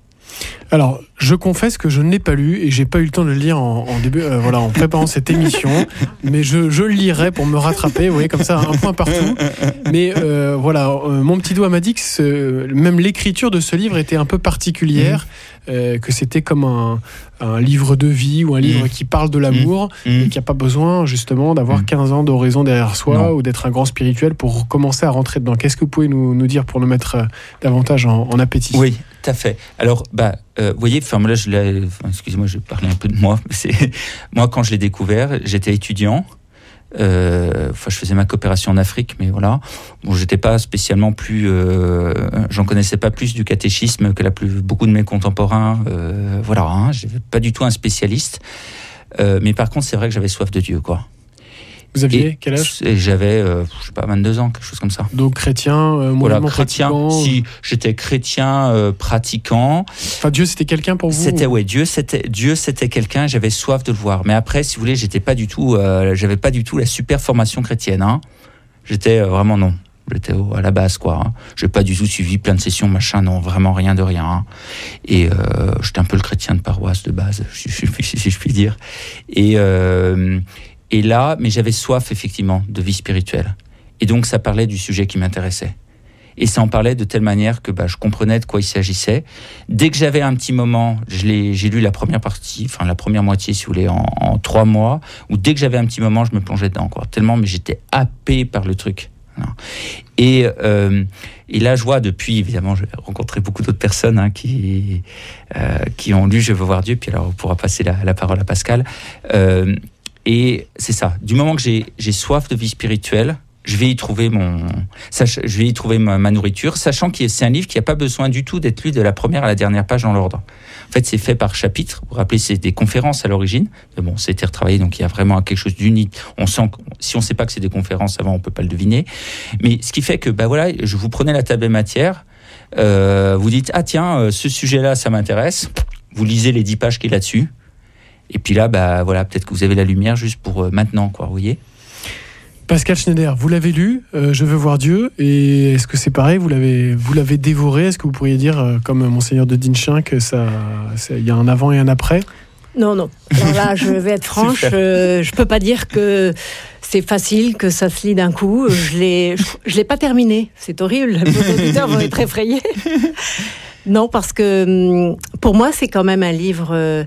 Alors, je confesse que je ne l'ai pas lu et j'ai pas eu le temps de le lire en, en début, euh, voilà, en préparant cette émission. Mais je, je le lirai pour me rattraper. Vous voyez, comme ça, un point partout. Mais euh, voilà, euh, mon petit doigt m'a dit que ce, même l'écriture de ce livre était un peu particulière, mmh. euh, que c'était comme un, un livre de vie ou un livre mmh. qui parle de l'amour mmh. et qui n'a pas besoin justement d'avoir mmh. quinze ans d'oraison derrière soi non. ou d'être un grand spirituel pour commencer à rentrer dedans. Qu'est-ce que vous pouvez nous, nous dire pour nous mettre euh, davantage en, en appétit? Oui. Tout à fait. Alors, bah, euh, vous voyez, enfin, là, je l'ai, enfin, excusez-moi, je vais parler un peu de moi. C'est, moi, quand je l'ai découvert, j'étais étudiant. Euh, enfin, je faisais ma coopération en Afrique, mais voilà. Bon, j'étais pas spécialement plus, euh, j'en connaissais pas plus du catéchisme que la plus, beaucoup de mes contemporains. Euh, voilà, hein, j'étais pas du tout un spécialiste. Euh, mais par contre, c'est vrai que j'avais soif de Dieu, quoi. Vous aviez et, quel âge? Et j'avais, euh, je sais pas, vingt-deux ans, quelque chose comme ça. Donc chrétien, euh, voilà, chrétien. Si j'étais chrétien euh, pratiquant. Enfin, Dieu, c'était quelqu'un pour vous? C'était ouais, Dieu, c'était Dieu, c'était quelqu'un. J'avais soif de le voir. Mais après, si vous voulez, j'étais pas du tout, euh, j'avais pas du tout la super formation chrétienne. Hein. J'étais euh, vraiment non. J'étais à la base, quoi. Hein. J'ai pas du tout suivi plein de sessions, machin, non, vraiment rien de rien. Hein. Et euh, j'étais un peu le chrétien de paroisse de base, si je, si je puis dire. Et euh, Et là, mais j'avais soif, effectivement, de vie spirituelle. Et donc, ça parlait du sujet qui m'intéressait. Et ça en parlait de telle manière que bah, je comprenais de quoi il s'agissait. Dès que j'avais un petit moment, je l'ai, j'ai lu la première partie, enfin la première moitié, si vous voulez, en, en trois mois, ou dès que j'avais un petit moment, je me plongeais dedans, quoi. Tellement, mais j'étais happé par le truc. Et, euh, et là, je vois depuis, évidemment, j'ai rencontré beaucoup d'autres personnes hein, qui, euh, qui ont lu Je veux voir Dieu, puis alors on pourra passer la, la parole à Pascal. Euh, Et c'est ça. Du moment que j'ai, j'ai soif de vie spirituelle, je vais y trouver mon, je vais y trouver ma, ma nourriture, sachant que c'est un livre qui n'a pas besoin du tout d'être lu de la première à la dernière page dans l'ordre. En fait, c'est fait par chapitre. Vous vous rappelez, c'est des conférences à l'origine. Mais bon, c'était retravaillé, donc il y a vraiment quelque chose d'unique. On sent, si on ne sait pas que c'est des conférences avant, on ne peut pas le deviner. Mais ce qui fait que, bah voilà, je vous prenais la table des matières, euh, vous dites, ah tiens, ce sujet-là, ça m'intéresse. Vous lisez les dix pages qu'il y a là-dessus. Et puis là, bah voilà, peut-être que vous avez la lumière juste pour euh, maintenant, quoi, vous voyez. Pascal Schneider, vous l'avez lu, euh, Je veux voir Dieu, et est-ce que c'est pareil, vous l'avez, vous l'avez dévoré? Est-ce que vous pourriez dire, euh, comme Monseigneur de Dinchin, que ça, il y a un avant et un après? Non, non. Alors là, je vais être franche, euh, je peux pas dire que c'est facile, que ça se lit d'un coup. Je l'ai, je, je l'ai pas terminé. C'est horrible. Vos auditeurs vont être effrayés. Non, parce que pour moi, c'est quand même un livre euh,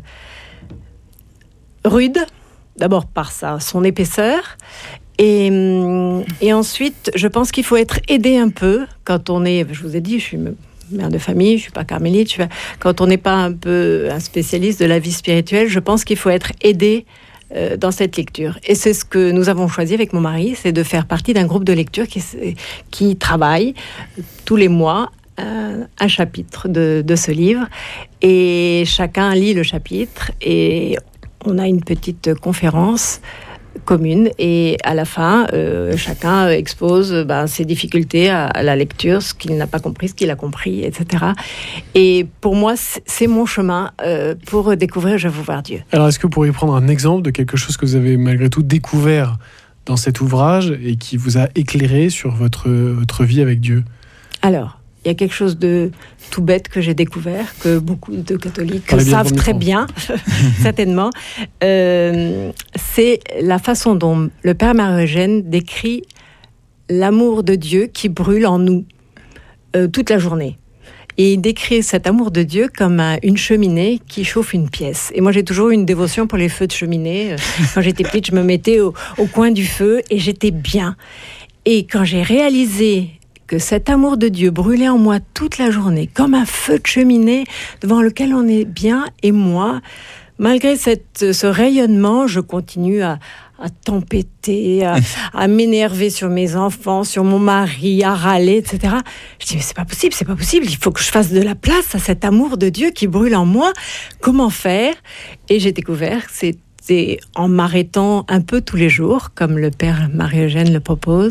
rude. D'abord par sa, son épaisseur. Et, et ensuite, je pense qu'il faut être aidé un peu quand on est, je vous ai dit, je suis mère de famille, je ne suis pas carmélite, je suis, quand on n'est pas un peu un spécialiste de la vie spirituelle, je pense qu'il faut être aidé euh, dans cette lecture. Et c'est ce que nous avons choisi avec mon mari, c'est de faire partie d'un groupe de lecture qui, qui travaille tous les mois un, un chapitre de, de ce livre. Et chacun lit le chapitre et on a une petite conférence commune et à la fin euh, chacun expose ben, ses difficultés à, à la lecture, ce qu'il n'a pas compris, ce qu'il a compris, et cetera. Et pour moi c'est, c'est mon chemin euh, pour découvrir Je veux voir Dieu. Alors est-ce que vous pourriez prendre un exemple de quelque chose que vous avez malgré tout découvert dans cet ouvrage et qui vous a éclairé sur votre, votre vie avec Dieu? Alors il y a quelque chose de tout bête que j'ai découvert, que beaucoup de catholiques savent très bien, certainement. Euh, c'est la façon dont le Père Marie-Eugène décrit l'amour de Dieu qui brûle en nous euh, toute la journée. Et il décrit cet amour de Dieu comme un, une cheminée qui chauffe une pièce. Et moi, j'ai toujours eu une dévotion pour les feux de cheminée. Quand j'étais petite, je me mettais au, au coin du feu et j'étais bien. Et quand j'ai réalisé que cet amour de Dieu brûlait en moi toute la journée, comme un feu de cheminée devant lequel on est bien. Et moi, malgré cette, ce rayonnement, je continue à, à tempêter, à, à m'énerver sur mes enfants, sur mon mari, à râler, et cetera. Je dis, mais c'est pas possible, c'est pas possible. Il faut que je fasse de la place à cet amour de Dieu qui brûle en moi. Comment faire? Et j'ai découvert que c'est c'est en m'arrêtant un peu tous les jours, comme le Père Marie-Eugène le propose,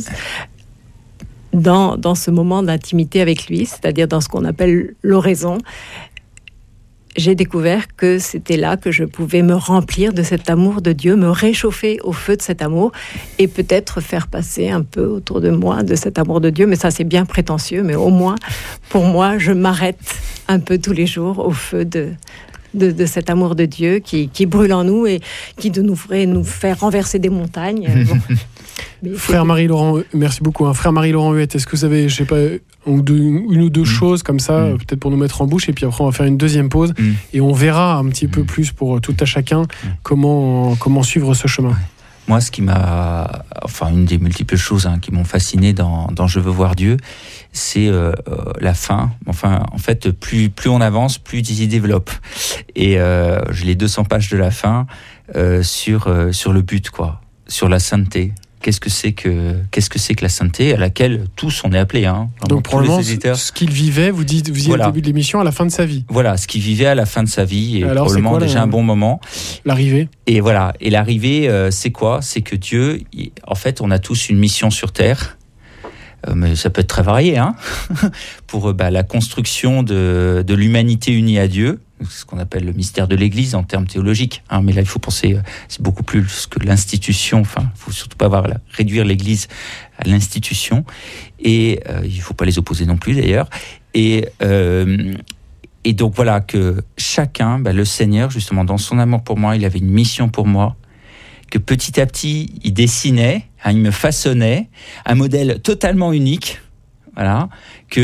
Dans, dans ce moment d'intimité avec lui, c'est-à-dire dans ce qu'on appelle l'oraison, j'ai découvert que c'était là que je pouvais me remplir de cet amour de Dieu, me réchauffer au feu de cet amour et peut-être faire passer un peu autour de moi de cet amour de Dieu. Mais ça, c'est bien prétentieux, mais au moins, pour moi, je m'arrête un peu tous les jours au feu de, de, de cet amour de Dieu qui, qui brûle en nous et qui devrait nous faire renverser des montagnes. Bon. Mais Frère Marie-Laurent, merci beaucoup. Hein. Frère Marie-Laurent Huette, est-ce que vous avez, je sais pas, une, deux, une ou deux mmh. choses comme ça, mmh. peut-être pour nous mettre en bouche, et puis après on va faire une deuxième pause, mmh. et on verra un petit mmh. peu plus pour tout à chacun mmh. comment, comment suivre ce chemin. Moi, ce qui m'a, enfin, une des multiples choses hein, qui m'ont fasciné dans, dans Je veux voir Dieu, c'est euh, la fin. Enfin, en fait, plus, plus on avance, plus il y développe. Et euh, j'ai les deux cents pages de la fin euh, sur, euh, sur le but, quoi, sur la sainteté. Qu'est-ce que c'est que qu'est-ce que c'est que la sainteté à laquelle tous on est appelés hein. Donc probablement ce qu'il vivait, vous dites, vous disiez voilà. au début de l'émission, à la fin de sa vie. Voilà, ce qu'il vivait à la fin de sa vie et alors, probablement quoi, déjà la... un bon moment. L'arrivée. Et voilà, et l'arrivée, euh, c'est quoi? C'est que Dieu, il... en fait, on a tous une mission sur terre. Euh, mais ça peut être très varié, hein, pour bah, la construction de, de l'humanité unie à Dieu. C'est ce qu'on appelle le mystère de l'Église en termes théologiques. Hein, mais là, il faut penser, c'est beaucoup plus que l'institution. Enfin, il ne faut surtout pas avoir, là, réduire l'Église à l'institution. Et euh, il ne faut pas les opposer non plus, d'ailleurs. Et, euh, et donc, voilà, que chacun, bah, le Seigneur, justement, dans son amour pour moi, il avait une mission pour moi, que petit à petit, il dessinait, hein, il me façonnait un modèle totalement unique. Voilà, que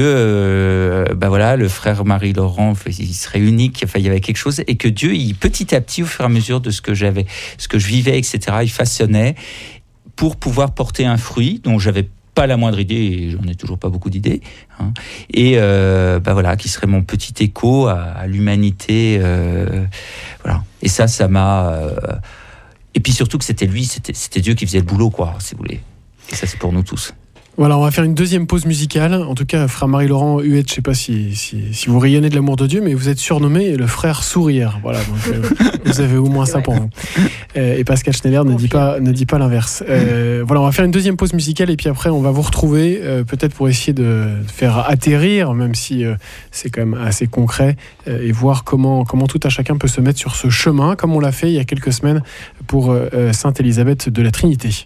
euh, bah voilà, le frère Marie-Laurent, il serait unique, enfin, il y avait quelque chose, et que Dieu, il, petit à petit, au fur et à mesure de ce que j'avais, ce que je vivais, et cetera, il façonnait pour pouvoir porter un fruit dont j'avais pas la moindre idée, et j'en ai toujours pas beaucoup d'idées, hein, et euh, bah voilà, qui serait mon petit écho à, à l'humanité, euh, voilà. Et ça, ça m'a, euh, et puis surtout que c'était lui, c'était, c'était Dieu qui faisait le boulot, quoi, si vous voulez. Et ça, c'est pour nous tous. Voilà, on va faire une deuxième pause musicale. En tout cas, frère Marie-Laurent Huette, je ne sais pas si, si, si vous rayonnez de l'amour de Dieu, mais vous êtes surnommé le frère sourire. Voilà, donc euh, vous avez au moins ça pour vous. Euh, et Pascal Schneider ne dit pas, ne dit pas l'inverse. Euh, voilà, on va faire une deuxième pause musicale et puis après, on va vous retrouver, euh, peut-être pour essayer de faire atterrir, même si euh, c'est quand même assez concret, euh, et voir comment, comment tout à chacun peut se mettre sur ce chemin, comme on l'a fait il y a quelques semaines pour euh, Sainte Élisabeth de la Trinité.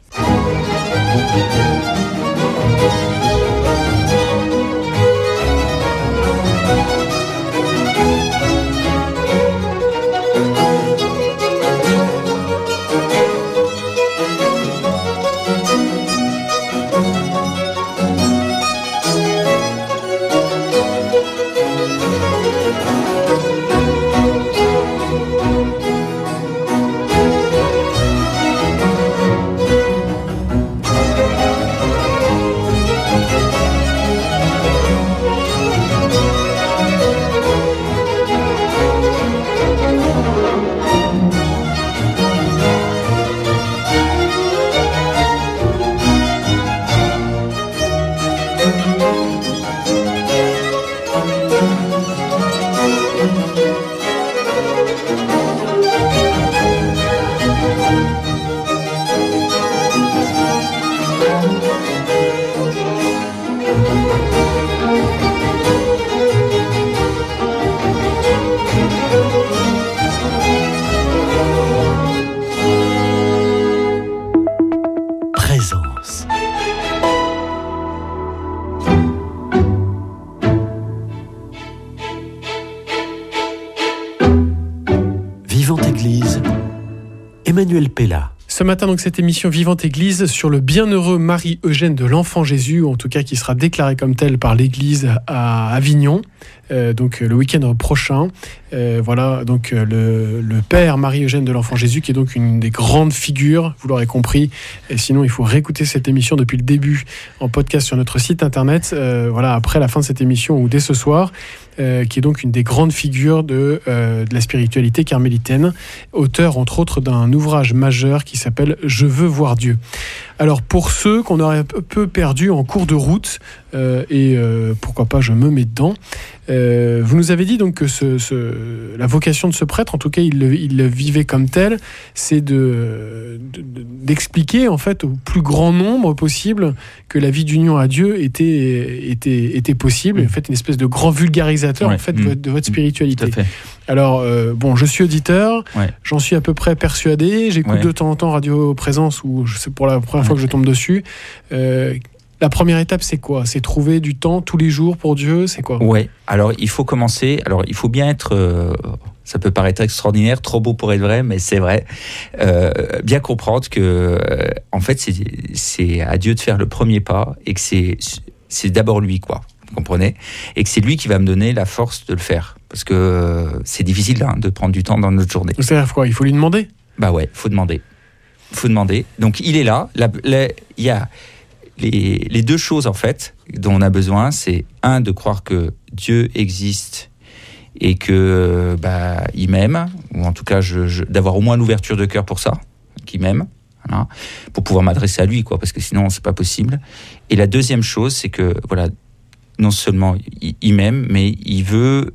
Emmanuel Pella. Ce matin, donc, cette émission Vivante Église sur le bienheureux Marie-Eugène de l'Enfant Jésus, en tout cas qui sera déclaré comme tel par l'Église à Avignon, euh, donc le week-end prochain. Euh, voilà, donc le, le père Marie-Eugène de l'Enfant Jésus, qui est donc une des grandes figures, vous l'aurez compris. Et sinon, il faut réécouter cette émission depuis le début en podcast sur notre site internet. Euh, voilà, après la fin de cette émission ou dès ce soir. Euh, qui est donc une des grandes figures de, euh, de la spiritualité carmélitaine, auteur entre autres d'un ouvrage majeur qui s'appelle « Je veux voir Dieu ». Alors pour ceux qu'on aurait un peu perdus en cours de route, euh, et euh, pourquoi pas je me mets dedans, euh, vous nous avez dit donc que ce, ce, la vocation de ce prêtre, en tout cas il le, il le vivait comme tel, c'est de, de, d'expliquer en fait au plus grand nombre possible que la vie d'union à Dieu était, était, était possible, mmh. en fait une espèce de grand vulgarisateur ouais. en fait, mmh. de, de votre spiritualité. Tout à fait. Alors, euh, bon, je suis auditeur, ouais. j'en suis à peu près persuadé, j'écoute ouais. de temps en temps Radio Présence, où c'est pour la première ouais. fois que je tombe dessus. Euh, la première étape, c'est quoi ? C'est trouver du temps tous les jours pour Dieu, c'est quoi ? Ouais, alors il faut commencer, alors il faut bien être, euh, ça peut paraître extraordinaire, trop beau pour être vrai, mais c'est vrai, euh, bien comprendre que, euh, en fait, c'est, c'est à Dieu de faire le premier pas, et que c'est, c'est d'abord lui, quoi. Vous comprenez ? Et que c'est lui qui va me donner la force de le faire. Parce que euh, c'est difficile hein, de prendre du temps dans notre journée. C'est-à-dire quoi ? Il faut lui demander ? Bah ouais, il faut demander. Il faut demander. Donc il est là. Il y a les, les deux choses en fait dont on a besoin. C'est un, de croire que Dieu existe et que bah, il m'aime. Ou en tout cas, je, je, d'avoir au moins l'ouverture de cœur pour ça, qu'il m'aime. Voilà, pour pouvoir m'adresser à lui, quoi, parce que sinon, c'est pas possible. Et la deuxième chose, c'est que voilà, non seulement il, il m'aime, mais il veut...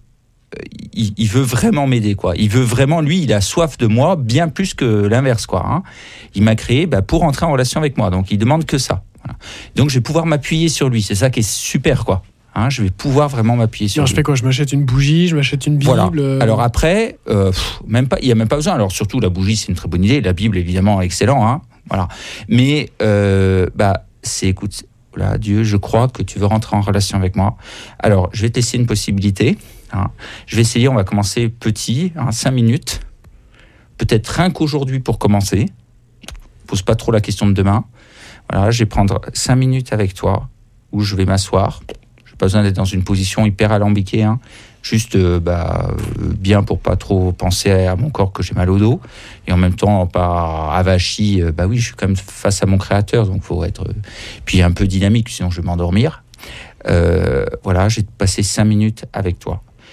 Il, il veut vraiment m'aider, quoi. Il veut vraiment, lui, il a soif de moi bien plus que l'inverse, quoi. Hein. Il m'a créé bah, pour entrer en relation avec moi, donc il demande que ça. Voilà. Donc je vais pouvoir m'appuyer sur lui, c'est ça qui est super, quoi. Hein, je vais pouvoir vraiment m'appuyer sur non, lui. Je fais quoi ? Je m'achète une bougie, je m'achète une Bible. Voilà. Alors après, euh, pff, même pas, il y a même pas besoin. Alors surtout la bougie, c'est une très bonne idée. La Bible, évidemment, excellent. Hein. Voilà. Mais euh, bah, c'est, écoute, voilà, Dieu, je crois que tu veux rentrer en relation avec moi. Alors, je vais te laisser une possibilité. Hein. Je vais essayer, on va commencer petit, hein, cinq minutes. Peut-être rien qu'aujourd'hui pour commencer. Pose pas trop la question de demain. Voilà, je vais prendre cinq minutes avec toi, où je vais m'asseoir. Je n'ai pas besoin d'être dans une position hyper alambiquée. Hein. Juste euh, bah, euh, bien pour pas trop penser à mon corps que j'ai mal au dos. Et en même temps, pas avachi. Euh, bah oui, je suis quand même face à mon créateur, donc il faut être euh, puis un peu dynamique, sinon je vais m'endormir. Euh, voilà, j'ai passé cinq minutes avec toi.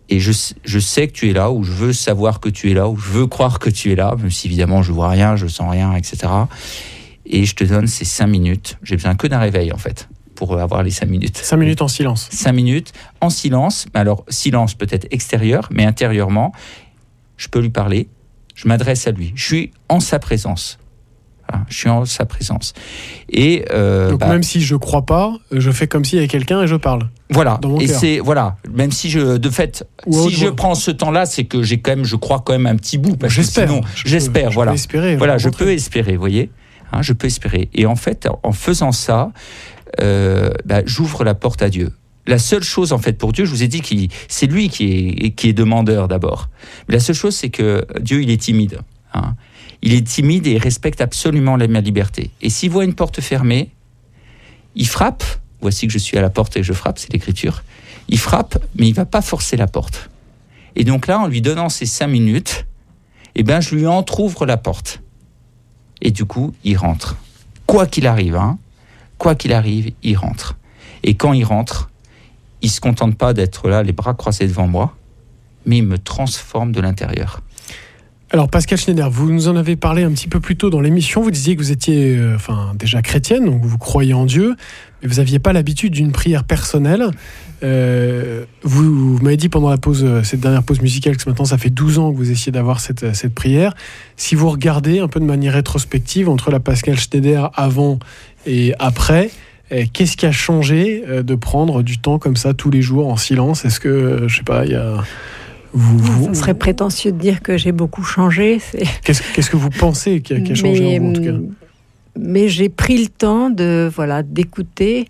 et je, je sais que tu es là, ou je veux savoir que tu es là, ou je veux croire que tu es là, même si évidemment je vois rien, je sens rien, et cetera. Et je te donne ces cinq minutes. J'ai besoin que d'un réveil, en fait, pour avoir les cinq minutes. Cinq minutes en silence. Cinq minutes en silence. Alors, silence peut-être extérieur, mais intérieurement, je peux lui parler. Je m'adresse à lui. Je suis en sa présence. Voilà, je suis en sa présence. Et euh, donc, bah, même si je ne crois pas, je fais comme s'il y avait quelqu'un et je parle. Voilà. Dans mon et cœur. c'est voilà. Même si je, de fait, Ou si je prends ce temps-là, c'est que j'ai quand même, je crois quand même un petit bout. Parce j'espère. Que sinon, je j'espère. Peux, je voilà. Peux espérer, voilà. Je peux espérer. Vous voyez. Hein, je peux espérer. Et en fait, en faisant ça, euh, bah, j'ouvre la porte à Dieu. La seule chose, en fait, pour Dieu, je vous ai dit qu'il, c'est lui qui est, qui est demandeur d'abord. Mais la seule chose, c'est que Dieu, il est timide. Hein. Il est timide et il respecte absolument ma liberté. Et s'il voit une porte fermée, il frappe. Voici que je suis à la porte et que je frappe, c'est l'Écriture. Il frappe, mais il ne va pas forcer la porte. Et donc là, en lui donnant ces cinq minutes, eh ben, je lui entrouvre la porte. Et du coup, il rentre. Quoi qu'il arrive, hein, quoi qu'il arrive, il rentre. Et quand il rentre, il ne se contente pas d'être là, les bras croisés devant moi, mais il me transforme de l'intérieur. Alors Pascale Schneider, vous nous en avez parlé un petit peu plus tôt dans l'émission. Vous disiez que vous étiez euh, enfin, déjà chrétienne, donc vous croyez en Dieu, mais vous n'aviez pas l'habitude d'une prière personnelle. Euh, vous, vous m'avez dit pendant la pause, cette dernière pause musicale, que maintenant ça fait douze ans que vous essayez d'avoir cette, cette prière. Si vous regardez un peu de manière rétrospective entre la Pascale Schneider avant et après, euh, qu'est-ce qui a changé euh, de prendre du temps comme ça tous les jours en silence ? Est-ce que, euh, je sais pas, il y a... Vous, vous... Ça serait prétentieux de dire que j'ai beaucoup changé. C'est... Qu'est-ce, qu'est-ce que vous pensez qui a, qui a changé mais, en vous, en tout cas ? Mais j'ai pris le temps de, voilà, d'écouter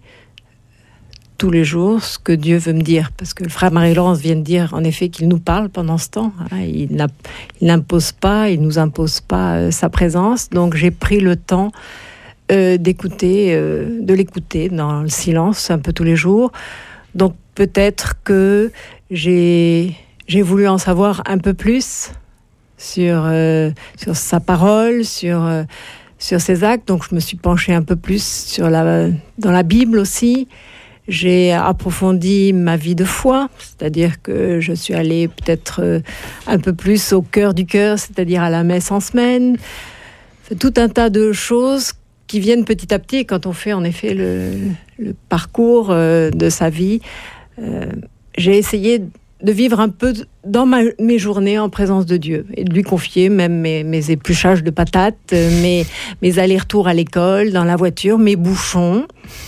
tous les jours ce que Dieu veut me dire. Parce que le frère Marie-Laurence vient de dire, en effet, qu'il nous parle pendant ce temps. Hein, il, n'a, il n'impose pas, il ne nous impose pas euh, sa présence. Donc j'ai pris le temps euh, d'écouter, euh, de l'écouter dans le silence, un peu tous les jours. Donc peut-être que j'ai... J'ai voulu en savoir un peu plus sur, euh, sur sa parole, sur, euh, sur ses actes. Donc, je me suis penchée un peu plus sur la, dans la Bible aussi. J'ai approfondi ma vie de foi, c'est-à-dire que je suis allée peut-être euh, un peu plus au cœur du cœur, c'est-à-dire à la messe en semaine. C'est tout un tas de choses qui viennent petit à petit quand on fait en effet le, le parcours euh, de sa vie. Euh, j'ai essayé de vivre un peu dans ma, mes journées en présence de Dieu et de lui confier même mes, mes épluchages de patates, mes, mes allers-retours à l'école, dans la voiture, mes bouchons,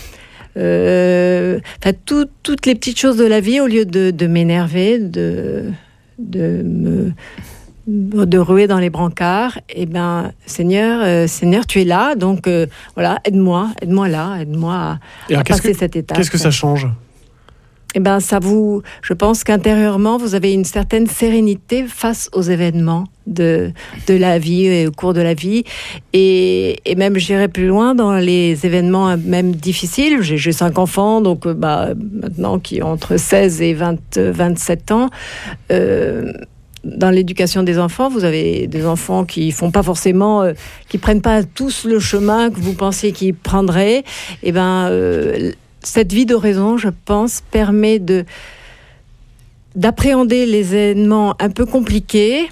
euh, enfin, tout, toutes les petites choses de la vie, au lieu de, de m'énerver, de, de, me, de ruer dans les brancards. Eh ben, Seigneur, euh, Seigneur, tu es là, donc euh, voilà, aide-moi, aide-moi là, aide-moi à, alors, à passer que, cette étape. Qu'est-ce que ça change ? Eh ben, ça vous, je pense qu'intérieurement, vous avez une certaine sérénité face aux événements de, de la vie et au cours de la vie. Et, et même, j'irai plus loin dans les événements même difficiles. J'ai, j'ai cinq enfants, donc, bah, maintenant, qui ont entre seize et vingt, vingt-sept ans. Euh, dans l'éducation des enfants, vous avez des enfants qui font pas forcément, euh, qui prennent pas tous le chemin que vous pensiez qu'ils prendraient. Eh ben, euh, cette vie d'oraison, je pense, permet de, d'appréhender les événements un peu compliqués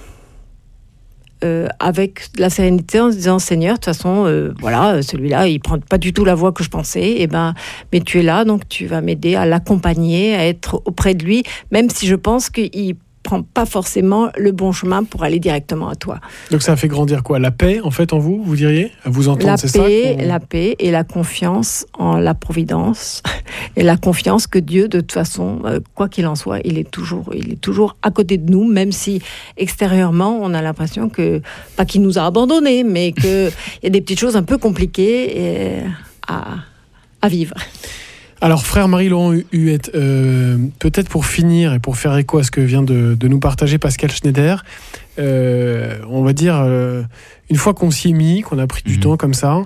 euh, avec la sérénité en se disant « Seigneur, de toute façon, euh, voilà, celui-là, il ne prend pas du tout la voie que je pensais, eh ben, mais tu es là, donc tu vas m'aider à l'accompagner, à être auprès de lui, même si je pense qu'il prend pas forcément le bon chemin pour aller directement à toi. » Donc ça a fait grandir quoi ? La paix, en fait, en vous, vous diriez ? À vous entendre, la c'est paix, ça qu'on... La paix et la confiance en la providence et la confiance que Dieu, de toute façon, euh, quoi qu'il en soit, il est toujours, il est toujours à côté de nous, même si extérieurement, on a l'impression que, pas qu'il nous a abandonnés, mais qu'il y a des petites choses un peu compliquées et, à, à vivre. Alors, frère Marie-Laurent Huette, euh, peut-être pour finir et pour faire écho à ce que vient de, de nous partager Pascale Schneider, euh, on va dire, euh, une fois qu'on s'y est mis, qu'on a pris du mmh. temps comme ça,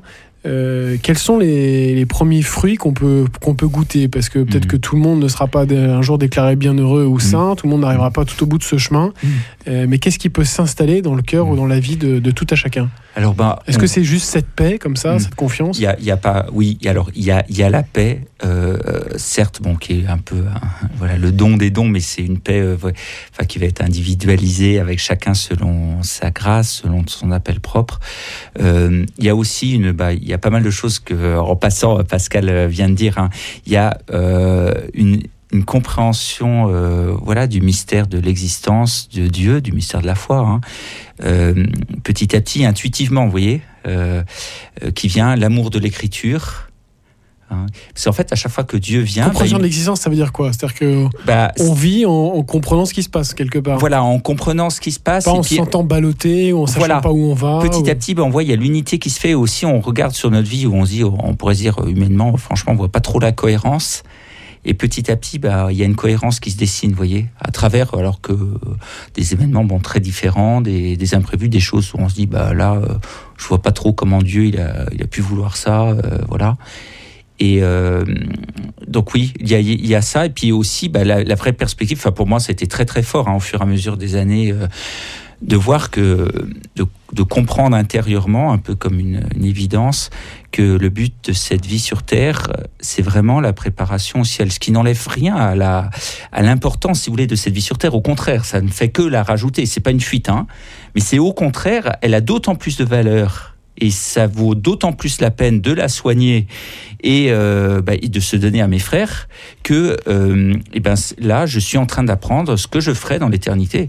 Euh, quels sont les, les premiers fruits qu'on peut, qu'on peut goûter? Parce que peut-être mmh. que tout le monde ne sera pas un jour déclaré bienheureux ou saint, mmh. tout le monde n'arrivera pas tout au bout de ce chemin. Mmh. Euh, mais qu'est-ce qui peut s'installer dans le cœur mmh. ou dans la vie de, de tout à chacun? Alors, bah, Est-ce on... que c'est juste cette paix, comme ça, mmh. cette confiance? Il y a, il y a pas, oui, alors il y a, il y a la paix, euh, certes, bon, qui est un peu hein, voilà, le don des dons, mais c'est une paix euh, enfin, qui va être individualisée avec chacun selon sa grâce, selon son appel propre. Euh, il y a aussi une, bah, il y a pas mal de choses que, en passant, Pascal vient de dire. Hein, il y a euh, une une compréhension euh, voilà, du mystère de l'existence de Dieu, du mystère de la foi, hein, euh, petit à petit, intuitivement, vous voyez, euh, euh, qui vient l'amour de l'écriture. Hein. Parce qu'en fait, à chaque fois que Dieu vient... Compréhension bah, il... de l'existence, ça veut dire quoi? C'est-à-dire qu'on bah, vit en, en comprenant ce qui se passe, quelque part. Voilà, en comprenant ce qui se passe. Pas en se sentant ballotté, ou en ne sachant voilà. pas où on va. Petit ou... à petit, bah, on voit, il y a l'unité qui se fait. Aussi, on regarde sur notre vie où on se dit, on pourrait se dire humainement, franchement, on ne voit pas trop la cohérence. Et petit à petit, bah, il y a une cohérence qui se dessine, vous voyez, à travers, alors que euh, des événements bon, très différents, des, des imprévus, des choses où on se dit, bah là, euh, je vois pas trop comment Dieu il a, il a pu vouloir ça, euh, voilà. Et euh, donc oui, il y a, il y a ça, et puis aussi bah, la, la vraie perspective. Enfin, pour moi, ça a été très très fort hein, au fur et à mesure des années. Euh, de voir que, de, de comprendre intérieurement, un peu comme une, une évidence, que le but de cette vie sur Terre, c'est vraiment la préparation au ciel, ce qui n'enlève rien à, la, à l'importance, si vous voulez, de cette vie sur Terre. Au contraire, ça ne fait que la rajouter. C'est pas une fuite, hein, mais c'est au contraire, elle a d'autant plus de valeur. Et ça vaut d'autant plus la peine de la soigner et, euh, bah, et de se donner à mes frères que euh, et ben, là, je suis en train d'apprendre ce que je ferai dans l'éternité.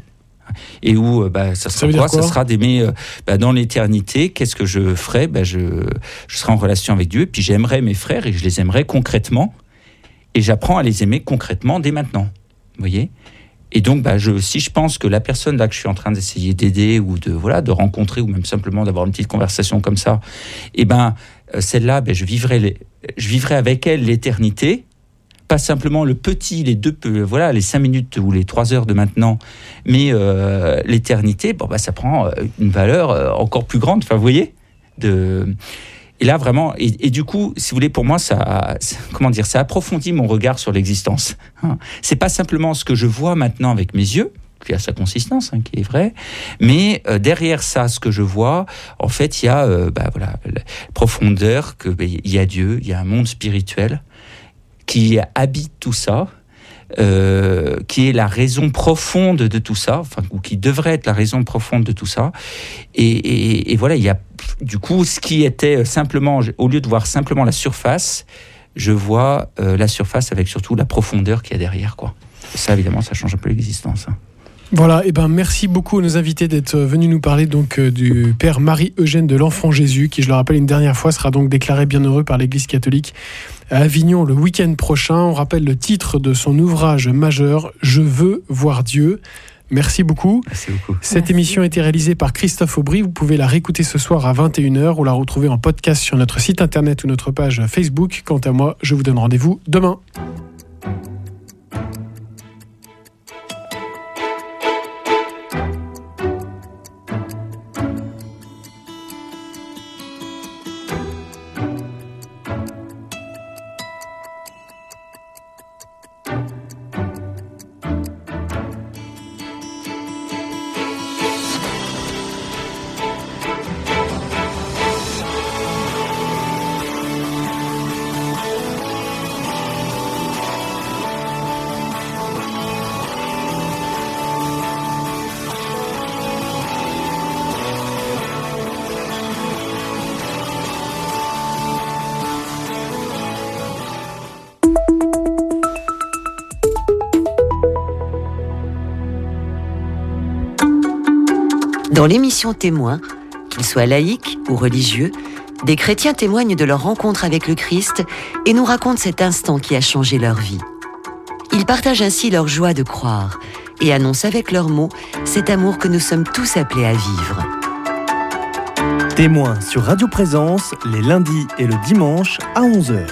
Et où bah, ça sera ça quoi, quoi Ça sera d'aimer euh, bah, dans l'éternité. Qu'est-ce que je ferai bah, je, je serai en relation avec Dieu. Et puis j'aimerai mes frères et je les aimerai concrètement. Et j'apprends à les aimer concrètement dès maintenant. Vous voyez ? Et donc, bah, je, si je pense que la personne là que je suis en train d'essayer d'aider ou de voilà de rencontrer ou même simplement d'avoir une petite conversation comme ça, et ben celle-là, ben je vivrai les, je vivrai avec elle l'éternité. Pas simplement le petit, les deux, voilà, les cinq minutes ou les trois heures de maintenant, mais euh, l'éternité, bon bah ça prend une valeur encore plus grande. Enfin, vous voyez, de et là vraiment, et, et du coup, si vous voulez, pour moi, ça, comment dire, ça approfondit mon regard sur l'existence. Hein. C'est pas simplement ce que je vois maintenant avec mes yeux, qui a sa consistance, hein, qui est vrai, mais euh, derrière ça, ce que je vois, en fait, il y a, euh, bah voilà, la profondeur que, bah, il y a Dieu, il y a un monde spirituel qui habite tout ça, euh, qui est la raison profonde de tout ça, enfin, ou qui devrait être la raison profonde de tout ça. Et, et, et voilà, il y a du coup ce qui était simplement, au lieu de voir simplement la surface, je vois euh, la surface avec surtout la profondeur qu'il y a derrière, quoi. Et ça, évidemment, ça change un peu l'existence. Hein. Voilà, et ben merci beaucoup à nos invités d'être venus nous parler donc euh, du Père Marie-Eugène de l'Enfant Jésus, qui, je le rappelle une dernière fois, sera donc déclaré bienheureux par l'Église catholique à Avignon le week-end prochain. On rappelle le titre de son ouvrage majeur, « Je veux voir Dieu ». Merci beaucoup. Merci beaucoup. Cette Merci. émission a été réalisée par Christophe Aubry. Vous pouvez la réécouter ce soir à vingt et une heures ou la retrouver en podcast sur notre site internet ou notre page Facebook. Quant à moi, je vous donne rendez-vous demain. Dans l'émission Témoins, qu'ils soient laïcs ou religieux, des chrétiens témoignent de leur rencontre avec le Christ et nous racontent cet instant qui a changé leur vie. Ils partagent ainsi leur joie de croire et annoncent avec leurs mots cet amour que nous sommes tous appelés à vivre. Témoins sur Radio Présence, les lundis et le dimanche à onze heures.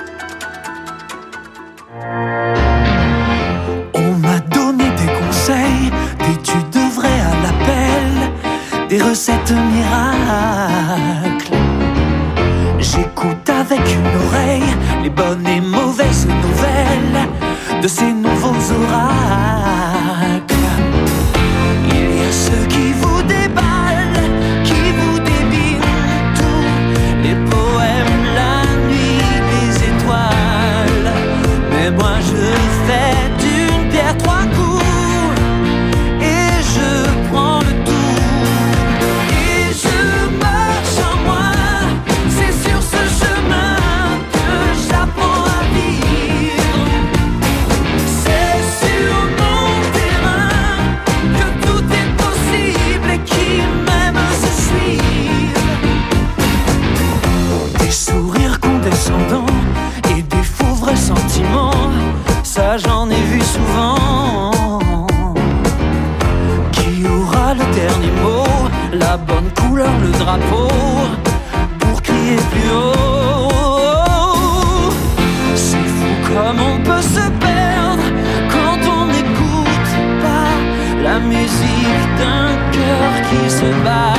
On m'a donné des conseils, d'études de vrai à l'appel, des recettes miracles. J'écoute avec une oreille les bonnes et mauvaises nouvelles de ces nouveaux oracles. Il y a ceux qui vous déballent, qui vous débinent tout, les poèmes, la nuit, les étoiles. Mais moi je fais d'une pierre trois coups et je prends le tout. Et je marche en moi, c'est sur ce chemin que j'apprends à vivre. C'est sur mon terrain que tout est possible et qui même se suivent. Des sourires condescendants et des faux vrais sentiments, ça j'en ai vu souvent. Qui aura le dernier mot, la bonne couleur, le drapeau, pour crier plus haut? C'est fou comme on peut se perdre quand on n'écoute pas la musique d'un cœur qui se bat.